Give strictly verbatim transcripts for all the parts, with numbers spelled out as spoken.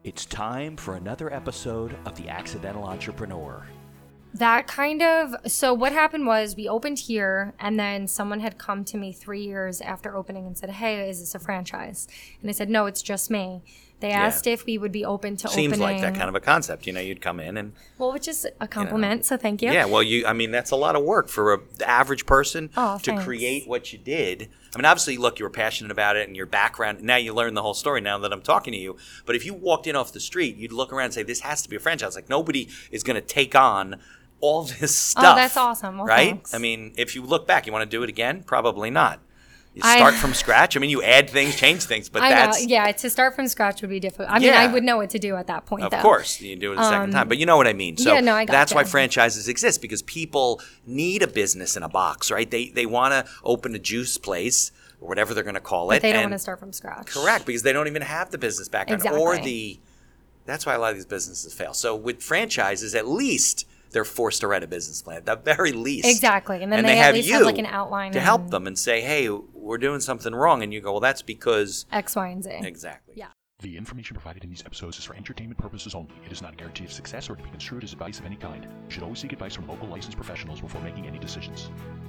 It's time for another episode of The Accidental Entrepreneur. That kind of, so what happened was we opened here and then someone had come to me three years after opening and said, hey, is this a franchise? And I said, no, it's just me. They asked yeah. if we would be open to Seems opening. Seems like that kind of a concept. You know, you'd come in and... Well, which is a compliment, you know, so thank you. Yeah, well, you. I mean, that's a lot of work for a, the average person oh, to thanks. create what you did. I mean, obviously, look, you were passionate about it and your background. Now you learn the whole story now that I'm talking to you. But if you walked in off the street, you'd look around and say, this has to be a franchise. Like, nobody is going to take on all this stuff. Oh, that's awesome. Well, right? Thanks. I mean, if you look back, you want to do it again? Probably not. You start I, from scratch. I mean, you add things, change things, but I that's... know. Yeah, to start from scratch would be difficult. I mean, yeah. I would know what to do at that point, of though. Of course. You do it a second um, time. But you know what I mean. So yeah, no, I got that's you. why franchises exist, because people need a business in a box, right? They they want to open a juice place or whatever they're going to call but it. they don't and, want to start from scratch. Correct, because they don't even have the business background exactly. or the... That's why a lot of these businesses fail. So with franchises, at least... they're forced to write a business plan at the very least. Exactly. And then and they, they at have least you have like an outline. to help them and say, hey, we're doing something wrong. And you go, well, that's because... X, Y, and Z. Exactly. Yeah. The information provided in these episodes is for entertainment purposes only. It is not a guarantee of success or to be construed as advice of any kind. You should always seek advice from local licensed professionals before making any decisions.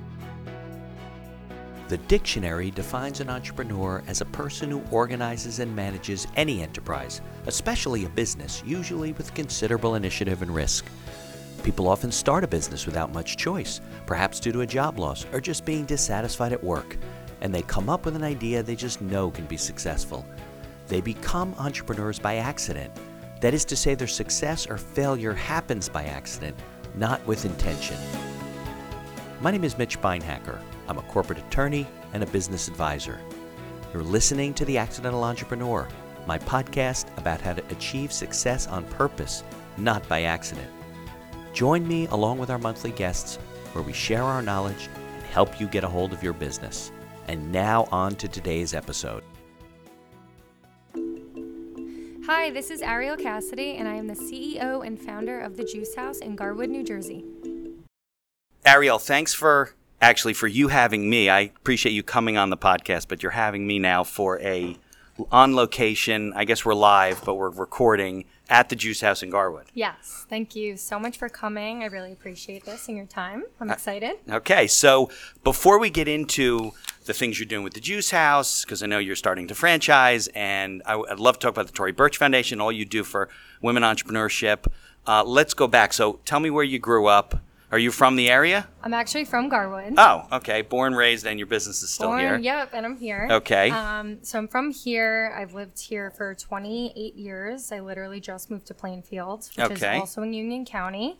The dictionary defines an entrepreneur as a person who organizes and manages any enterprise, especially a business, usually with considerable initiative and risk. People often start a business without much choice, perhaps due to a job loss or just being dissatisfied at work, and they come up with an idea they just know can be successful. They become entrepreneurs by accident. That is to say, their success or failure happens by accident, not with intention. My name is Mitch Beinhacker. I'm a corporate attorney and a business advisor. You're listening to The Accidental Entrepreneur, my podcast about how to achieve success on purpose, not by accident. Join me along with our monthly guests where we share our knowledge and help you get a hold of your business. And now on to today's episode. Hi, this is Ariel Cassidy, and I am the C E O and founder of The Juice House in Garwood, New Jersey. Ariel, thanks for actually for you having me. I appreciate you coming on the podcast, but you're having me now for a on location. I guess we're live, but we're recording at the Juice House in Garwood. Yes. Thank you so much for coming. I really appreciate this and your time. I'm excited. Uh, okay. So before we get into the things you're doing with the Juice House, because I know you're starting to franchise, and I, I'd love to talk about the Tory Burch Foundation, all you do for women entrepreneurship. Uh, let's go back. So tell me where you grew up. Are you from the area? I'm actually from Garwood. Oh, okay. Born, raised, and your business is still Born, here. Yep, and I'm here. Okay. Um, so I'm from here. I've lived here for twenty-eight years. I literally just moved to Plainfield, which okay. is also in Union County.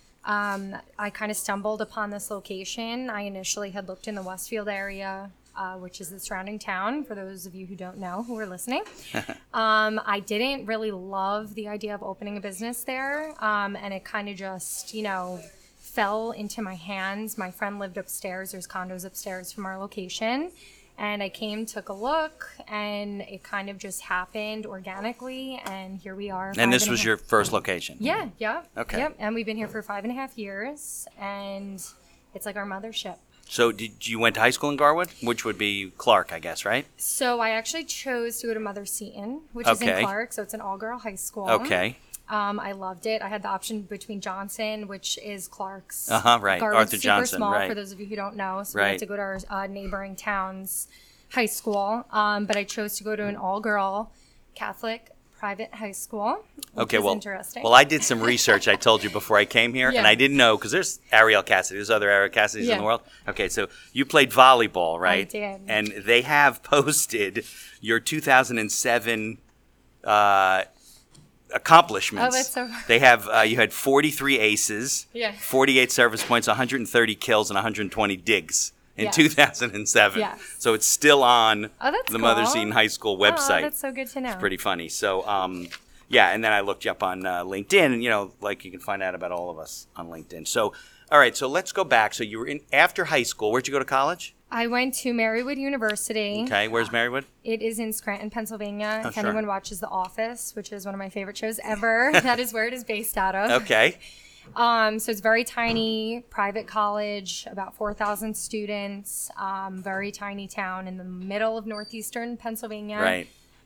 Um, I kind of stumbled upon this location. I initially had looked in the Westfield area, uh, which is the surrounding town, for those of you who don't know who are listening. um, I didn't really love the idea of opening a business there, um, and it kind of just, you know... fell into my hands. My friend lived upstairs. There's condos upstairs from our location. And I came, took a look, and it kind of just happened organically. And here we are. And this was your first location? Yeah, yeah. Okay. Yep. And we've been here for five and a half years. And it's like our mothership. So did you went to high school in Garwood, which would be Clark, I guess, right? So I actually chose to go to Mother Seton, which okay. is in Clark. So it's an all-girl high school. Okay. Um, I loved it. I had the option between Johnson, which is Clark's. Uh-huh, right. Garwood's Arthur super Johnson, small, right. for those of you who don't know. So right. we had to go to our uh, neighboring town's high school. Um, but I chose to go to an all-girl Catholic private high school, which okay, is well, interesting. Well, I did some research, I told you, before I came here, yeah. and I didn't know, because there's Ariel Cassidy, there's other Ariel Cassidys yeah. in the world. Okay, so you played volleyball, right? I did. And they have posted your two thousand seven uh, accomplishments. Oh, that's so They have, uh, you had forty-three aces, yeah. forty-eight service points, one hundred thirty kills, and one hundred twenty digs in yes. two thousand seven. Yes. So it's still on oh, that's the cool. Mother Seton High School website. Oh, that's so good to know. It's pretty funny. So, um, yeah, and then I looked you up on uh, LinkedIn, and, you know, like you can find out about all of us on LinkedIn. So, all right, so let's go back. So you were in after high school. Where'd you go to college? I went to Marywood University. Okay, where's Marywood? It is in Scranton, Pennsylvania. Oh, if sure. anyone watches The Office, which is one of my favorite shows ever, that is where it is based out of. Okay. Um, so it's very tiny, private college, about four thousand students, um, very tiny town in the middle of northeastern Pennsylvania. Right.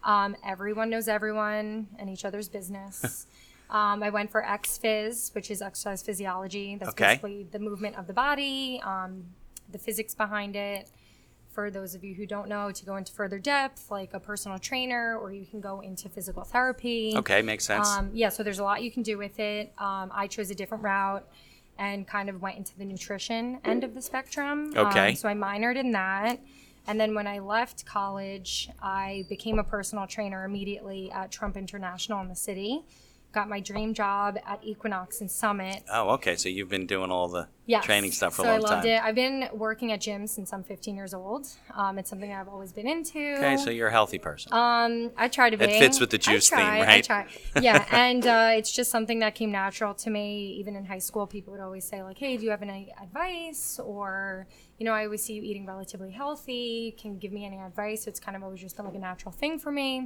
Um, everyone knows everyone and each other's business. um, I went for X Phys, which is exercise physiology. That's Okay. basically the movement of the body, um, the physics behind it. For those of you who don't know, to go into further depth, like a personal trainer, or you can go into physical therapy. Okay, makes sense. Um, yeah, so there's a lot you can do with it. Um, I chose a different route and kind of went into the nutrition end of the spectrum. Okay. Um, so I minored in that. And then when I left college, I became a personal trainer immediately at Trump International in the city. Got my dream job at Equinox and Summit. oh, okay. So you've been doing all the Yes. training stuff for so a long I loved time. it. I've been working at gyms since I'm fifteen years old. Um, it's something I've always been into. Okay, so you're a healthy person. Um, I try to be. It fits with the juice I try, theme, I right? try. Yeah, and uh, it's just something that came natural to me. Even in high school, people would always say like, "Hey, do you have any advice?" Or, you know, I always see you eating relatively healthy. Can you give me any advice? So it's kind of always just been like a natural thing for me.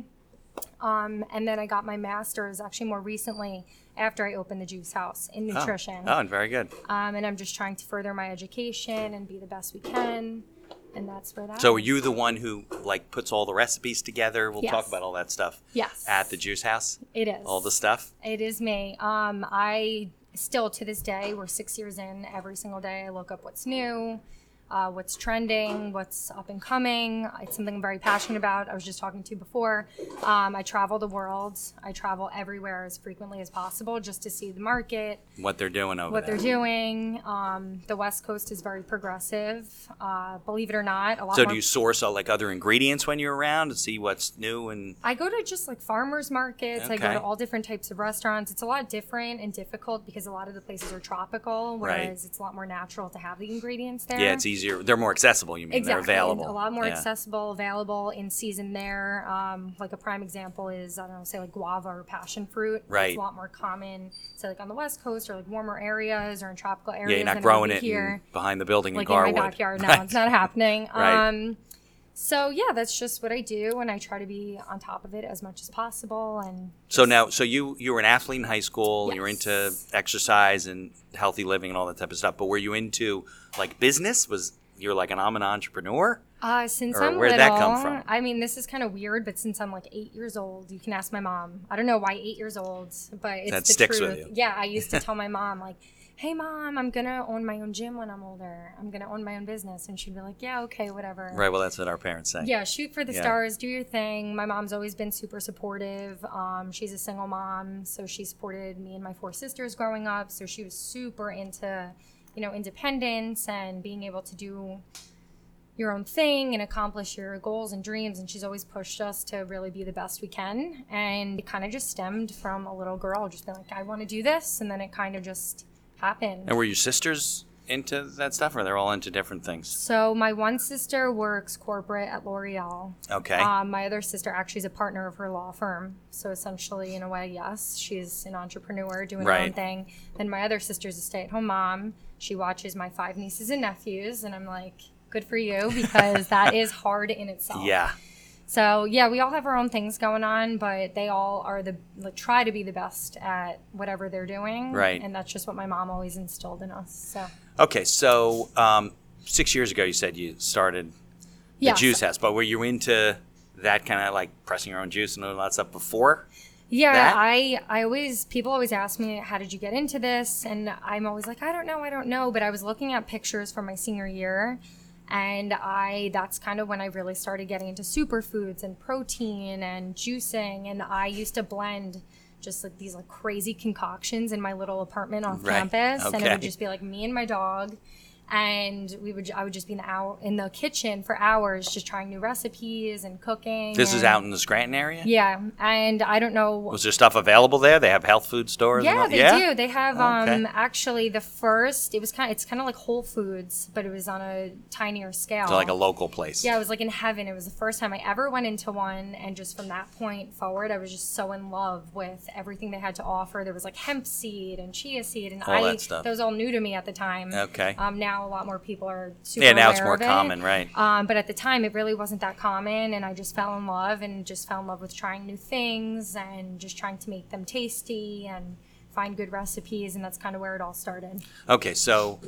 Um, and then I got my master's actually more recently after I opened the Juice House in Oh. nutrition. Oh, and very good. Um, and I'm just trying to further my education and be the best we can. And that's where that So are is. you the one who like puts all the recipes together? We'll talk Yes. about all that stuff. Yes. At the Juice House? It is. All the stuff? It is me. Um, I still, to this day, we're six years in, every single day I look up what's new, uh, what's trending, what's up and coming. It's something I'm very passionate about. I was just talking to you before. Um, I travel the world. I travel everywhere as frequently as possible just to see the market, What they're doing over what there. they're doing. Um, the West Coast is very progressive. Uh, believe it or not, a lot So more. do you source uh, like other ingredients when you're around to see what's new and I go to just like farmers markets. I go Okay. to all different types of restaurants. It's a lot different and difficult because a lot of the places are tropical, whereas Right. it's a lot more natural to have the ingredients there. yeah, it's easier. They're more accessible. You mean Exactly. they're available. A lot more Yeah. accessible, available in season there. Um, like a prime example is, I don't know, say like guava or passion fruit. Right. It's a lot more common, say like on the West Coast or like warmer areas or in tropical areas. Yeah, you're not than growing over it here. in, behind the building Like in in Garwood. my backyard. No, Right. it's not happening. Right. Um, so yeah, that's just what I do, and I try to be on top of it as much as possible. And So now, so you you were an athlete in high school. You were Yes. into exercise and healthy living and all that type of stuff. But were you into like business? Was you were like an I'm an entrepreneur? Uh, since Or I'm where'd little, that come from? I mean, this is kind of weird, but since I'm like eight years old, you can ask my mom. I don't know why eight years old, but it's That the sticks truth. with you. Yeah, I used to tell my mom like, "Hey, mom, I'm gonna own my own gym when I'm older. I'm gonna own my own business," and she'd be like, "Yeah, okay, whatever." Right. Well, that's what our parents say. Yeah, shoot for the Yeah. stars, do your thing. My mom's always been super supportive. Um, she's a single mom, so she supported me and my four sisters growing up. So she was super into, you know, independence and being able to do your own thing and accomplish your goals and dreams. And she's always pushed us to really be the best we can. And it kind of just stemmed from a little girl just being like, I want to do this. And then it kind of just happened. And were your sisters into that stuff, or they're all into different things? So my one sister works corporate at L'Oreal. Okay. Um, my other sister actually is a partner of her law firm. So essentially, in a way, yes, she's an entrepreneur doing her own Right. thing. Then my other sister's a stay-at-home mom. She watches my five nieces and nephews, and I'm like, good for you, because that is hard in itself. yeah. So yeah, we all have our own things going on, but they all are the like try to be the best at whatever they're doing. Right. And that's just what my mom always instilled in us. So Okay. So um, six years ago, you said you started the Yes. Juice House, but were you into that kind of like pressing your own juice and all that stuff before? Yeah, that? I I always people always ask me, how did you get into this? And I'm always like, I don't know, I don't know. But I was looking at pictures from my senior year, and I that's kind of when I really started getting into superfoods and protein and juicing. And I used to blend just like these like crazy concoctions in my little apartment off Right. campus, and it Okay. would just be like me and my dog. And we would, I would just be in the, hour, in the kitchen for hours, just trying new recipes and cooking. This is and- out in the Scranton area? Yeah, and I don't know. Was there stuff available there? They have health food stores? and Yeah, all- they do. They have Okay. um actually the first. It was kind. Of, it's kind of like Whole Foods, but it was on a tinier scale. So like a local place. Yeah, it was like in heaven. It was the first time I ever went into one, and just from that point forward, I was just so in love with everything they had to offer. There was like hemp seed and chia seed, and All I that stuff. that was all new to me at the time. Okay. Um, now a lot more people are super Yeah, now it's aware more of it. common, right? Um, but at the time, it really wasn't that common, and I just fell in love, and just fell in love with trying new things and just trying to make them tasty and find good recipes, and that's kind of where it all started. Okay, so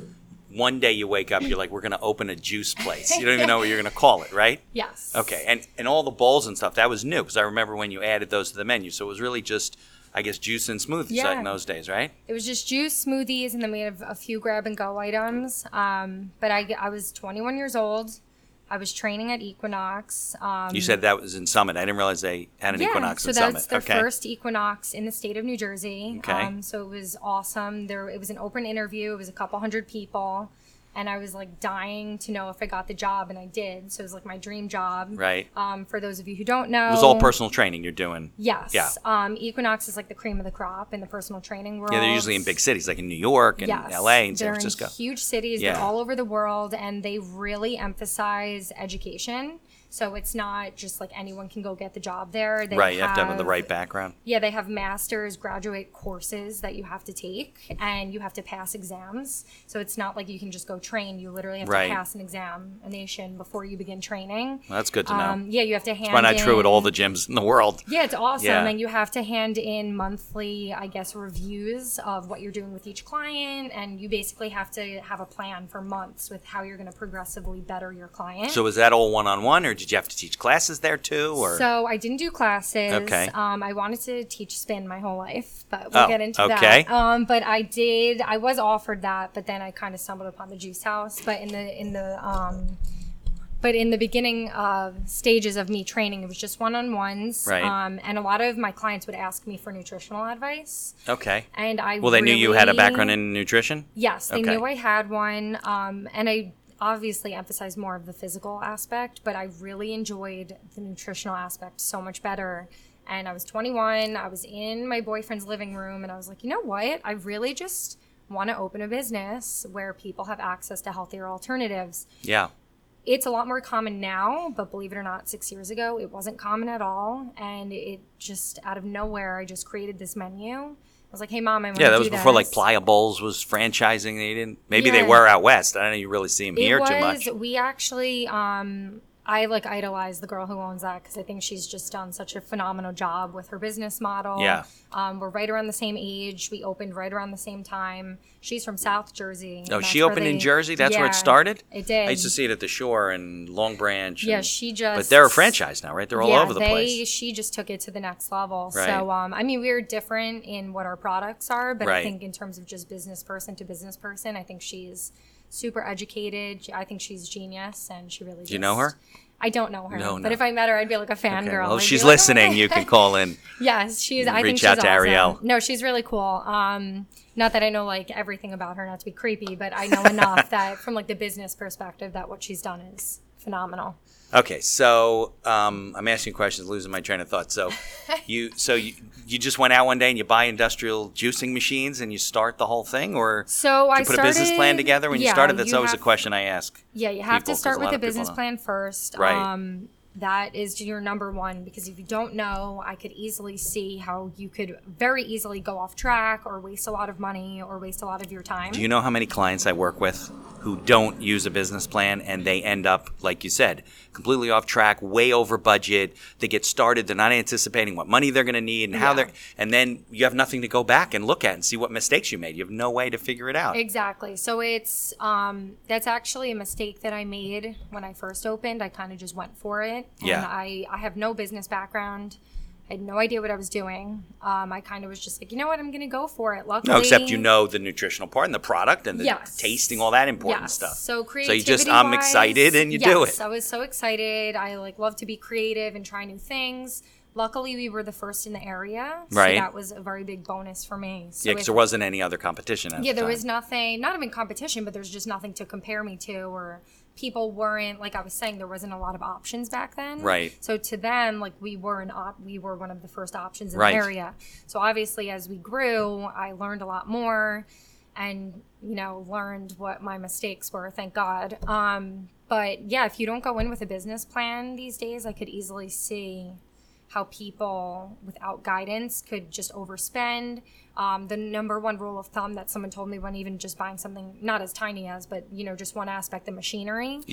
one day you wake up, you're like, we're going to open a juice place. You don't even know what you're going to call it, right? Yes. Okay. And and all the bowls and stuff, that was new because I remember when you added those to the menu. So it was really just, I guess, juice and smoothies Yeah. in those days, right? It was just juice, smoothies, and then we had a few grab and go items. Um, but I, I was twenty-one years old. I was training at Equinox. Um, You said that was in Summit. I didn't realize they had an yeah, Equinox so in that's Summit. the Okay. first Equinox in the state of New Jersey. Okay. Um, so it was awesome. There, it was an open interview. It was a couple hundred people, and I was like dying to know if I got the job, and I did. So it was like my dream job. Right. Um, for those of you who don't know, It was all personal training you're doing. Yes. Yeah. Um, Equinox is like the cream of the crop in the personal training world. Yeah, they're usually in big cities, like in New York and Yes. L A and San They're Francisco. in huge cities. Yeah. They're all over the world, and they really emphasize education. So it's not just like anyone can go get the job there. They Right, you have to have the right have- background. Yeah, they have master's, graduate courses that you have to take, and you have to pass exams. So it's not like you can just go train. You literally have Right. to pass an examination before you begin training. Well, that's good to know. Um, yeah, you have to hand Why not true at all in- the gyms in the world? Yeah, it's awesome. Yeah. And you have to hand in monthly, I guess, reviews of what you're doing with each client. And you basically have to have a plan for months with how you're going to progressively better your client. So was that all one-on-one, or did you have to teach classes there too? Or So I didn't do classes. Okay. Um, I wanted to teach spin my whole life, but we'll Oh, get into okay. that. Um, but I did. I was offered that, but then I kind of stumbled upon the Juice House. But in the in the um, but in the beginning uh, stages of me training, it was just one-on-ones. Right. Um, and a lot of my clients would ask me for nutritional advice. Okay. And I Well, they knew you had a really- background in nutrition? Yes, they Okay. knew I had one. Um, and I obviously emphasized more of the physical aspect, but I really enjoyed the nutritional aspect so much better. And I was twenty-one, I was in my boyfriend's living room, and I was like, you know what? I really just want to open a business where people have access to healthier alternatives. Yeah. It's a lot more common now, but believe it or not, six years ago, it wasn't common at all. And it just, out of nowhere, I just created this menu. I was like, hey, Mom, I want to do Yeah, that was before like this. Playa Bowls was franchising. They didn't. Maybe they Yeah. were out west. I don't know. You really see them It here was, too much. We actually, um, I like idolize the girl who owns that because I think she's just done such a phenomenal job with her business model. Yeah. Um, we're right around the same age. We opened right around the same time. She's from South Jersey. and Oh, that's she where opened in they- Jersey. That's where Yeah, it started. It did. I used to see it at the Shore and Long Branch. Yeah, and- she just. But they're a franchise now, right? They're all yeah, over the they, place. She just took it to the next level. Right. So, um, I mean, we're different in what our products are, but Right. I think in terms of just business person to business person, I think she's super educated. I think she's genius, and she really. Do you know her? I don't know her, No, but no. if I met her, I'd be like a fangirl. Okay. Well, I'd if be she's like, oh my listening, God. you can call in. Yes, she's. I think Reach she's out to awesome. Ariel. No, she's really cool. Um, not that I know like everything about her, not to be creepy, but I know enough that from like the business perspective, that what she's done is phenomenal. Okay, so um, I'm asking questions, losing my train of thought. So you, so you, you just went out one day and you buy industrial juicing machines and you start the whole thing, or So did I you put started, a business plan together when you yeah, started? That's you always have, a question I ask. Yeah, you have people, to 'cause start a with lot a of people business don't. plan first. Right. Um, that is your number one, because if you don't know, I could easily see how you could very easily go off track or waste a lot of money or waste a lot of your time. Do you know how many clients I work with who don't use a business plan and they end up, like you said, completely off track, way over budget? They get started, they're not anticipating what money they're going to need and how Yeah. they're, and then you have nothing to go back and look at and see what mistakes you made. You have no way to figure it out. Exactly. So it's um, that's actually a mistake that I made when I first opened. I kind of just went for it. And Yeah. I, I have no business background. I had no idea what I was doing. Um, I kind of was just like, you know what, I'm going to go for it. Luckily, No, except you know the nutritional part and the product and the Yes. tasting, all that important yes. stuff. So So creativity. you just, I'm excited and you yes, do it. I was so excited. I like love to be creative and try new things. Luckily, we were the first in the area, so Right. that was a very big bonus for me. So Yeah, because if- there wasn't any other competition at yeah, the there time. was nothing, not even competition, but there's just nothing to compare me to, or people weren't, like I was saying, there wasn't a lot of options back then. Right. So to them, like we were an op, we were one of the first options in Right. the area. So obviously, as we grew, I learned a lot more, and you know, learned what my mistakes were. Thank God. Um, but yeah, if you don't go in with a business plan these days, I could easily see how people without guidance could just overspend. Um, the number one rule of thumb that someone told me when even just buying something not as tiny as, but you know, just one aspect, the machinery. Yeah.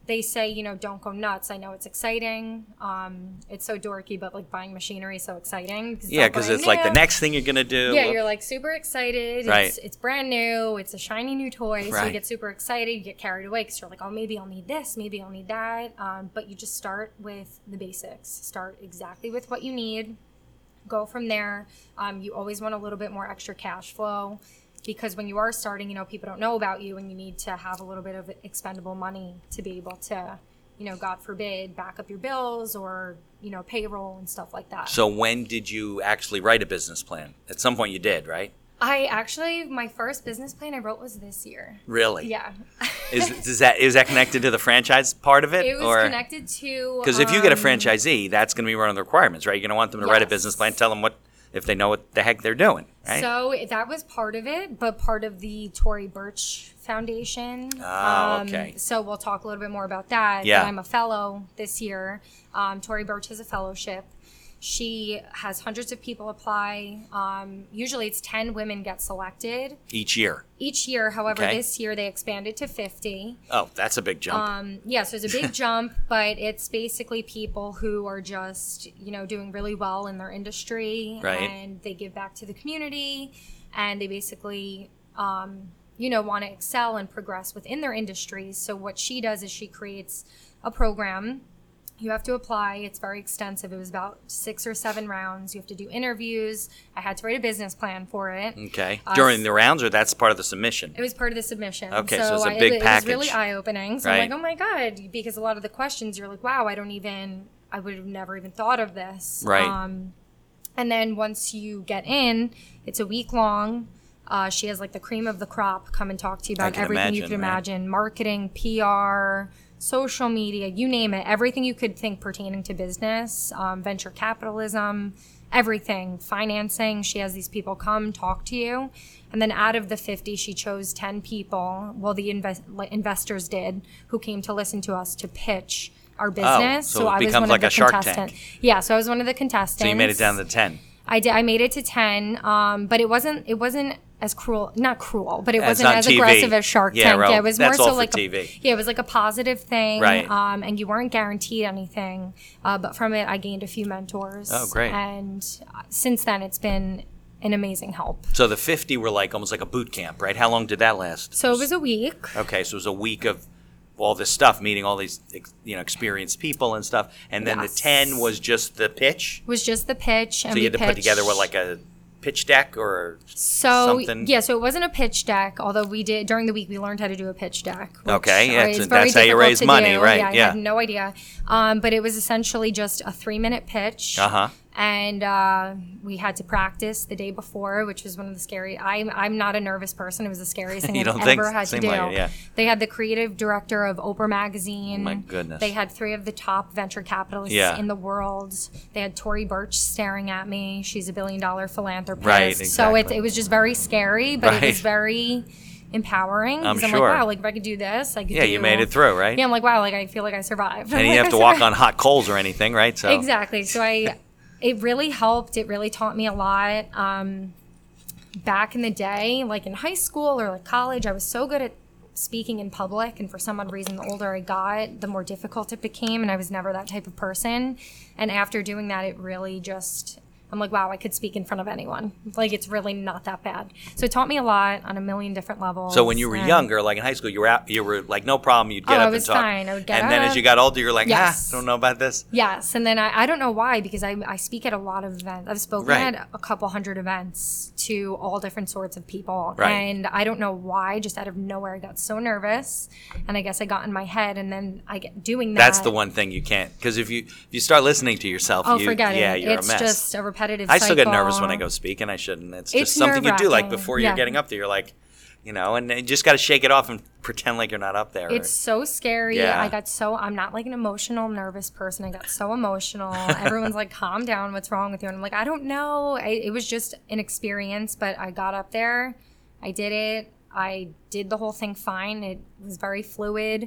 they say, you know, don't go nuts. I know it's exciting. Um, it's so dorky, but like buying machinery is so exciting. Cause Yeah, because it's like the next thing you're going to do. Yeah, you're like super excited. Right. It's, it's brand new. It's a shiny new toy. So Right. you get super excited. You get carried away because you're like, oh, maybe I'll need this. Maybe I'll need that. Um, but you just start with the basics. Start exactly with what you need. Go from there. Um, you always want a little bit more extra cash flow. Because when you are starting, you know, people don't know about you and you need to have a little bit of expendable money to be able to, you know, God forbid, back up your bills or, you know, payroll and stuff like that. So when did you actually write a business plan? At some point you did, right? I actually, my first business plan I wrote was this year. Really? Yeah. Is, is that is that connected to the franchise part of it? It was or? connected to... Because if you get a um, franchisee, that's going to be one of the requirements, right? You're going to want them to write a Yes. business plan, tell them what, if they know what the heck they're doing, right? So that was part of it, but part of the Tory Burch Foundation. Oh, Um, okay. So we'll talk a little bit more about that. Yeah. But I'm a fellow this year. Um, Tory Burch has a fellowship. She has hundreds of people apply. Um, usually it's ten women get selected Each year. each year. However, Okay. this year they expanded to fifty. Oh, that's a big jump. Um, yeah, so it's a big jump, but it's basically people who are just, you know, doing really well in their industry. Right. And they give back to the community and they basically, um, you know, want to excel and progress within their industries. So what she does is she creates a program. You have to apply. It's very extensive. It was about six or seven rounds. You have to do interviews. I had to write a business plan for it. okay. uh, During the rounds, or that's part of the submission? It was part of the submission. Okay, so it's a I- big it, package. It was really eye-opening. So Right. I'm like, oh my God, because a lot of the questions, you're like, wow, I don't even, I would have never even thought of this. Right. Um, and then once you get in, it's a week long. Uh, she has like the cream of the crop come and talk to you about can everything you imagine, can right? imagine. Marketing, P R, social media, you name it. Everything you could think pertaining to business, um, venture capitalism, everything, financing. She has these people come talk to you. And then out of the fifty, she chose ten people. Well, the invest- like, investors did, who came to listen to us to pitch our business. Oh, so it I was becomes one like of a the Shark contestants. Tank. Yeah, so I was one of the contestants. So you made it down to ten. I did. I made it to ten, um, but it wasn't. It wasn't as cruel. Not cruel, but it It's wasn't on as T V. aggressive as Shark Yeah, Tank. well, yeah, it was that's more all so for like T a, V. yeah, it was like a positive thing, Right. um, and you weren't guaranteed anything. Uh, but from it, I gained a few mentors. Oh, great. And uh, since then, it's been an amazing help. So the fifty were like almost like a boot camp, right? How long did that last? So it was a week. Okay, so it was a week of all this stuff, meeting all these ex- you know experienced people and stuff, and then Yes. the ten was just the pitch. Was just the pitch, and So you we had to put pitched- together what, like a pitch deck or So something? yeah, so it wasn't a pitch deck. Although we did during the week, we learned how to do a pitch deck. which, Okay, yeah, uh, is so very that's how you difficult raise to money, do. right, Yeah, I yeah. had no idea. Um, but it was essentially just a three-minute pitch. Uh huh. And uh, we had to practice the day before, which was one of the scary. I'm I'm not a nervous person. It was the scariest thing You I've don't ever think? had to Seemed do. like it, yeah. They had the creative director of Oprah magazine. My goodness. They had three of the top venture capitalists Yeah. in the world. They had Tory Burch staring at me. She's a billion dollar philanthropist. Right, So it exactly. it was just very scary, but it Right. was very empowering. I'm 'cause sure. like, wow, like if I could do this, I could Yeah, do. you made it through, right? Yeah, I'm like, wow, like I feel like I survived. And I'm you like, have I to walk survived. on hot coals or anything, right? So Exactly. So I, it really helped. It really taught me a lot. Um, back in the day, like in high school or like college, I was so good at speaking in public. And for some odd reason, the older I got, the more difficult it became. And I was never that type of person. And after doing that, it really just, I'm like, wow, I could speak in front of anyone. Like, it's really not that bad. So it taught me a lot on a million different levels. So when you were and- younger, like in high school, you were out, you were like no problem. You'd get Oh, up I was and talk. fine. I would get and then as up. you got older, you're like, Yes. ah, I don't know about this. Yes, and then I, I don't know why, because I, I speak at a lot of events. I've spoken Right. at a couple hundred events to all different sorts of people. Right. And I don't know why, just out of nowhere, I got so nervous. And I guess I got in my head, and then I get doing that. That's the one thing you can't, because if you if you start listening to yourself, Oh, you, forget yeah, it. you're It's a mess. just a repetitive I still get cycle. nervous when I go speak, and I shouldn't. It's just It's something you do, like nerve-wracking. before you're Yeah. getting up there. You're like, you know, and you just got to shake it off and pretend like you're not up there. It's so scary. Yeah. I got so, I'm not like an emotional, nervous person. I got so emotional. Everyone's like, calm down. What's wrong with you? And I'm like, I don't know. I, it was just an experience, but I got up there. I did it. I did the whole thing fine. It was very fluid.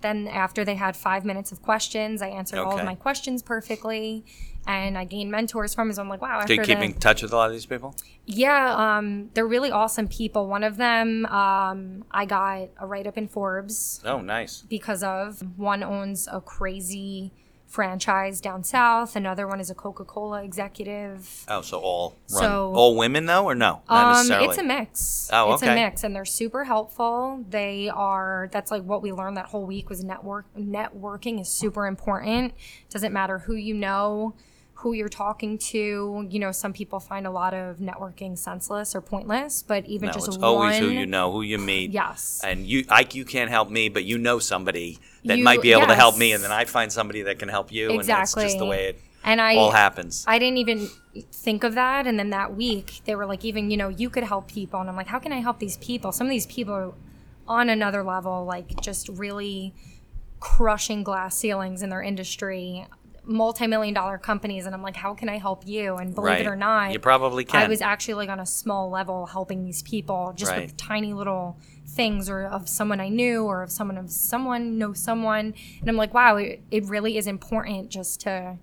then after they had five minutes of questions, I answered all Okay. of my questions perfectly, and I gained mentors from them. So I'm like, wow. Do you After keep the, in touch with a lot of these people? yeah, um, they're really awesome people. One of them, um, I got a write-up in Forbes Oh, nice. because of. One owns a crazy franchise down south. Another one is a Coca-Cola executive. Oh, so all run, So- all women though, or no? Not Um, necessarily. it's a mix. Oh, It's okay. a mix, and they're super helpful. They are. That's like what we learned that whole week was network. Networking is super important. Doesn't matter who you know, who you're talking to. You know, some people find a lot of networking senseless or pointless, but even No, just it's one. always who you know, who you meet. Yes. And you, Ike, you can't help me, but you know somebody that You- might be able to help me, yes. and then I find somebody that can help you, and Exactly. that's just the way it And I all happens. I didn't even think of that. And then that week, they were like, even, you know, you could help people. And I'm like, how can I help these people? Some of these people are on another level, like just really crushing glass ceilings in their industry, multi-million dollar companies. And I'm like, how can I help you? And believe Right. it or not, You probably can. I was actually like on a small level helping these people just Right. with tiny little things, or of someone I knew, or of someone of someone knows someone. And I'm like, wow, it, it really is important just to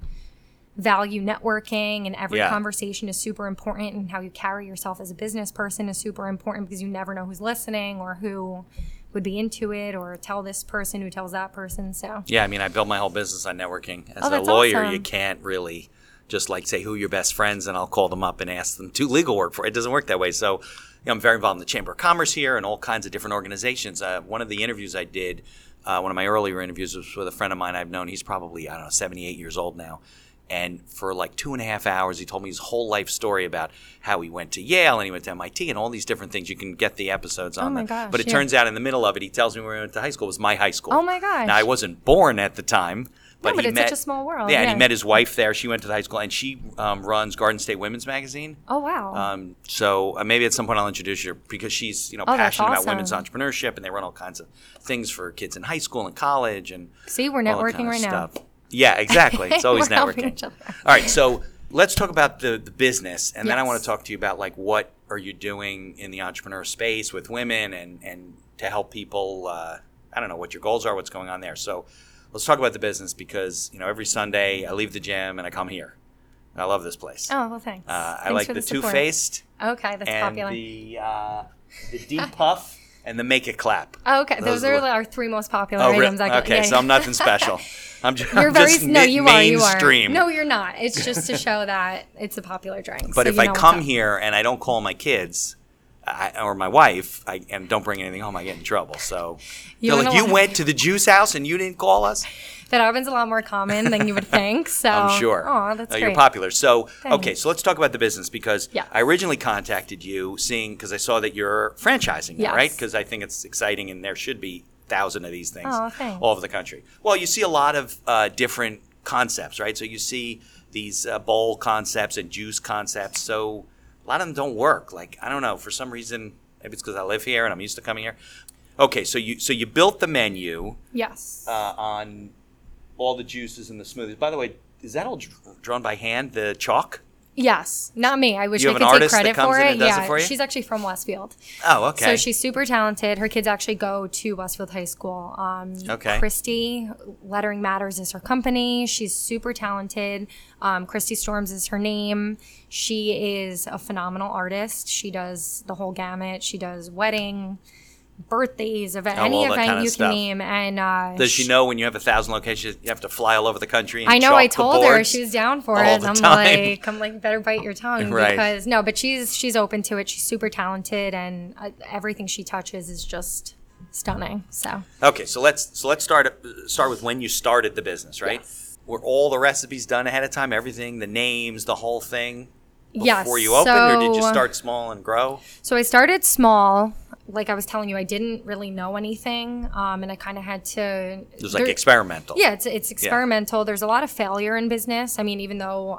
value networking, and every Yeah. conversation is super important, and how you carry yourself as a business person is super important, because you never know who's listening or who would be into it, or tell this person who tells that person. So Yeah, I mean, I built my whole business on networking. As Oh, a that's lawyer, awesome. you can't really just like say who are your best friends and I'll call them up and ask them to legal work for. It doesn't work that way. So, you know, I'm very involved in the Chamber of Commerce here and all kinds of different organizations. Uh, one of the interviews I did, uh, one of my earlier interviews was with a friend of mine I've known. He's probably, I don't know, seventy-eight years old now. And for like two and a half hours, he told me his whole life story about how he went to Yale and he went to M I T and all these different things. You can get the episodes on Oh my them. gosh, But it yeah. turns out in the middle of it, he tells me where he went to high school was my high school. Oh my gosh. Now, I wasn't born at the time. But, No, but he it's met, such a small world, Yeah, and yeah. he met his wife there. She went to the high school, and she um, runs Garden State Women's Magazine. oh wow. Um, so uh, maybe at some point I'll introduce you because she's you know Oh, that's passionate about awesome. women's entrepreneurship, and they run all kinds of things for kids in high school and college and See, we're all that networking kind of right now. stuff. Yeah, exactly. It's always We're helping networking. each other. All right, so let's talk about the, the business, and then I Yes. want to talk to you about like what are you doing in the entrepreneur space with women and and to help people. Uh, I don't know what your goals are, what's going on there. So let's talk about the business because you know every Sunday I leave the gym and I come here. I love this place. Oh well, thanks. Uh, I Thanks like for the, support. Two-Faced Okay, that's and popular. the uh, the Deep Puff and the Make It Clap. Oh, okay, those, those are are the- our three most popular Oh, re- items. I could- okay, yeah, so yeah. I'm nothing special. I'm just, You're I'm very just no, mi- you are. You are. mainstream. No, you're not. It's just to show that it's a popular drink. But so if you I know what's come up. here and I don't call my kids I, or my wife I, and don't bring anything home, I get in trouble. So You they're and like, a you lot- went to the juice house and you didn't call us? that happens a lot more common than you would think. So I'm sure. Oh, that's Uh, great. You're popular. So, Thanks. okay, so let's talk about the business because Yes. I originally contacted you seeing because I saw that you're franchising now, Yes. right? Because I think it's exciting and there should be a thousand of these things Oh, thanks. all over the country. Well, you see a lot of uh, different concepts, right? So you see these uh, bowl concepts and juice concepts. So a lot of them don't work. Like, I don't know, for some reason, maybe it's because I live here and I'm used to coming here. Okay, so you so you built the menu Yes. uh, on all the juices and the smoothies. By the way, is that all dr- drawn by hand, the chalk? Yes, not me. I wish You I have could an take artist that credit comes for in it. and does it Yeah, for you? she's actually from Westfield. Oh, okay. So she's super talented. Her kids actually go to Westfield High School. Um, Okay. Christy, Lettering Matters is her company. She's super talented. Um, Christy Storms is her name. She is a phenomenal artist. She does the whole gamut. She does wedding, birthdays, event, Oh, any all that event kind of you stuff. can name. And uh, Does she know when you have a thousand locations, you have to fly all over the country and I know. chalk I the told her boards? she was down for all it. the I'm time? like, I'm like, better bite your tongue Right. because no, but she's she's open to it. She's super talented, and uh, everything she touches is just stunning. So Okay, so let's so let's start start with when you started the business, right? Yes. Were all the recipes done ahead of time? Everything, the names, the whole thing before Yes, you opened, or did you so- start small and grow? so I started small. Like I was telling you, I didn't really know anything, um, and I kind of had to. It was like there- experimental. Yeah, it's it's experimental. There's a lot of failure in business. I mean, even though,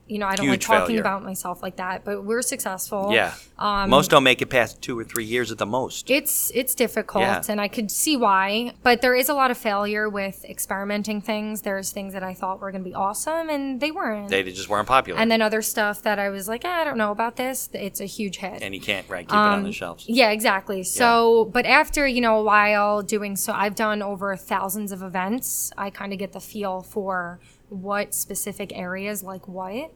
you know, I don't like Huge talking failure. about myself like that, but we're successful. Yeah. Um, Most don't make it past two or three years at the most. It's it's difficult, Yeah. and I could see why. But there is a lot of failure with experimenting things. There's things that I thought were going to be awesome, and they weren't. They just weren't popular. And then other stuff that I was like, eh, I don't know about this. It's a huge hit. And you can't, right, keep it on the shelves. Yeah, exactly. So, but after, you know, a while doing so, I've done over thousands of events. I kind of get the feel for what specific areas like what,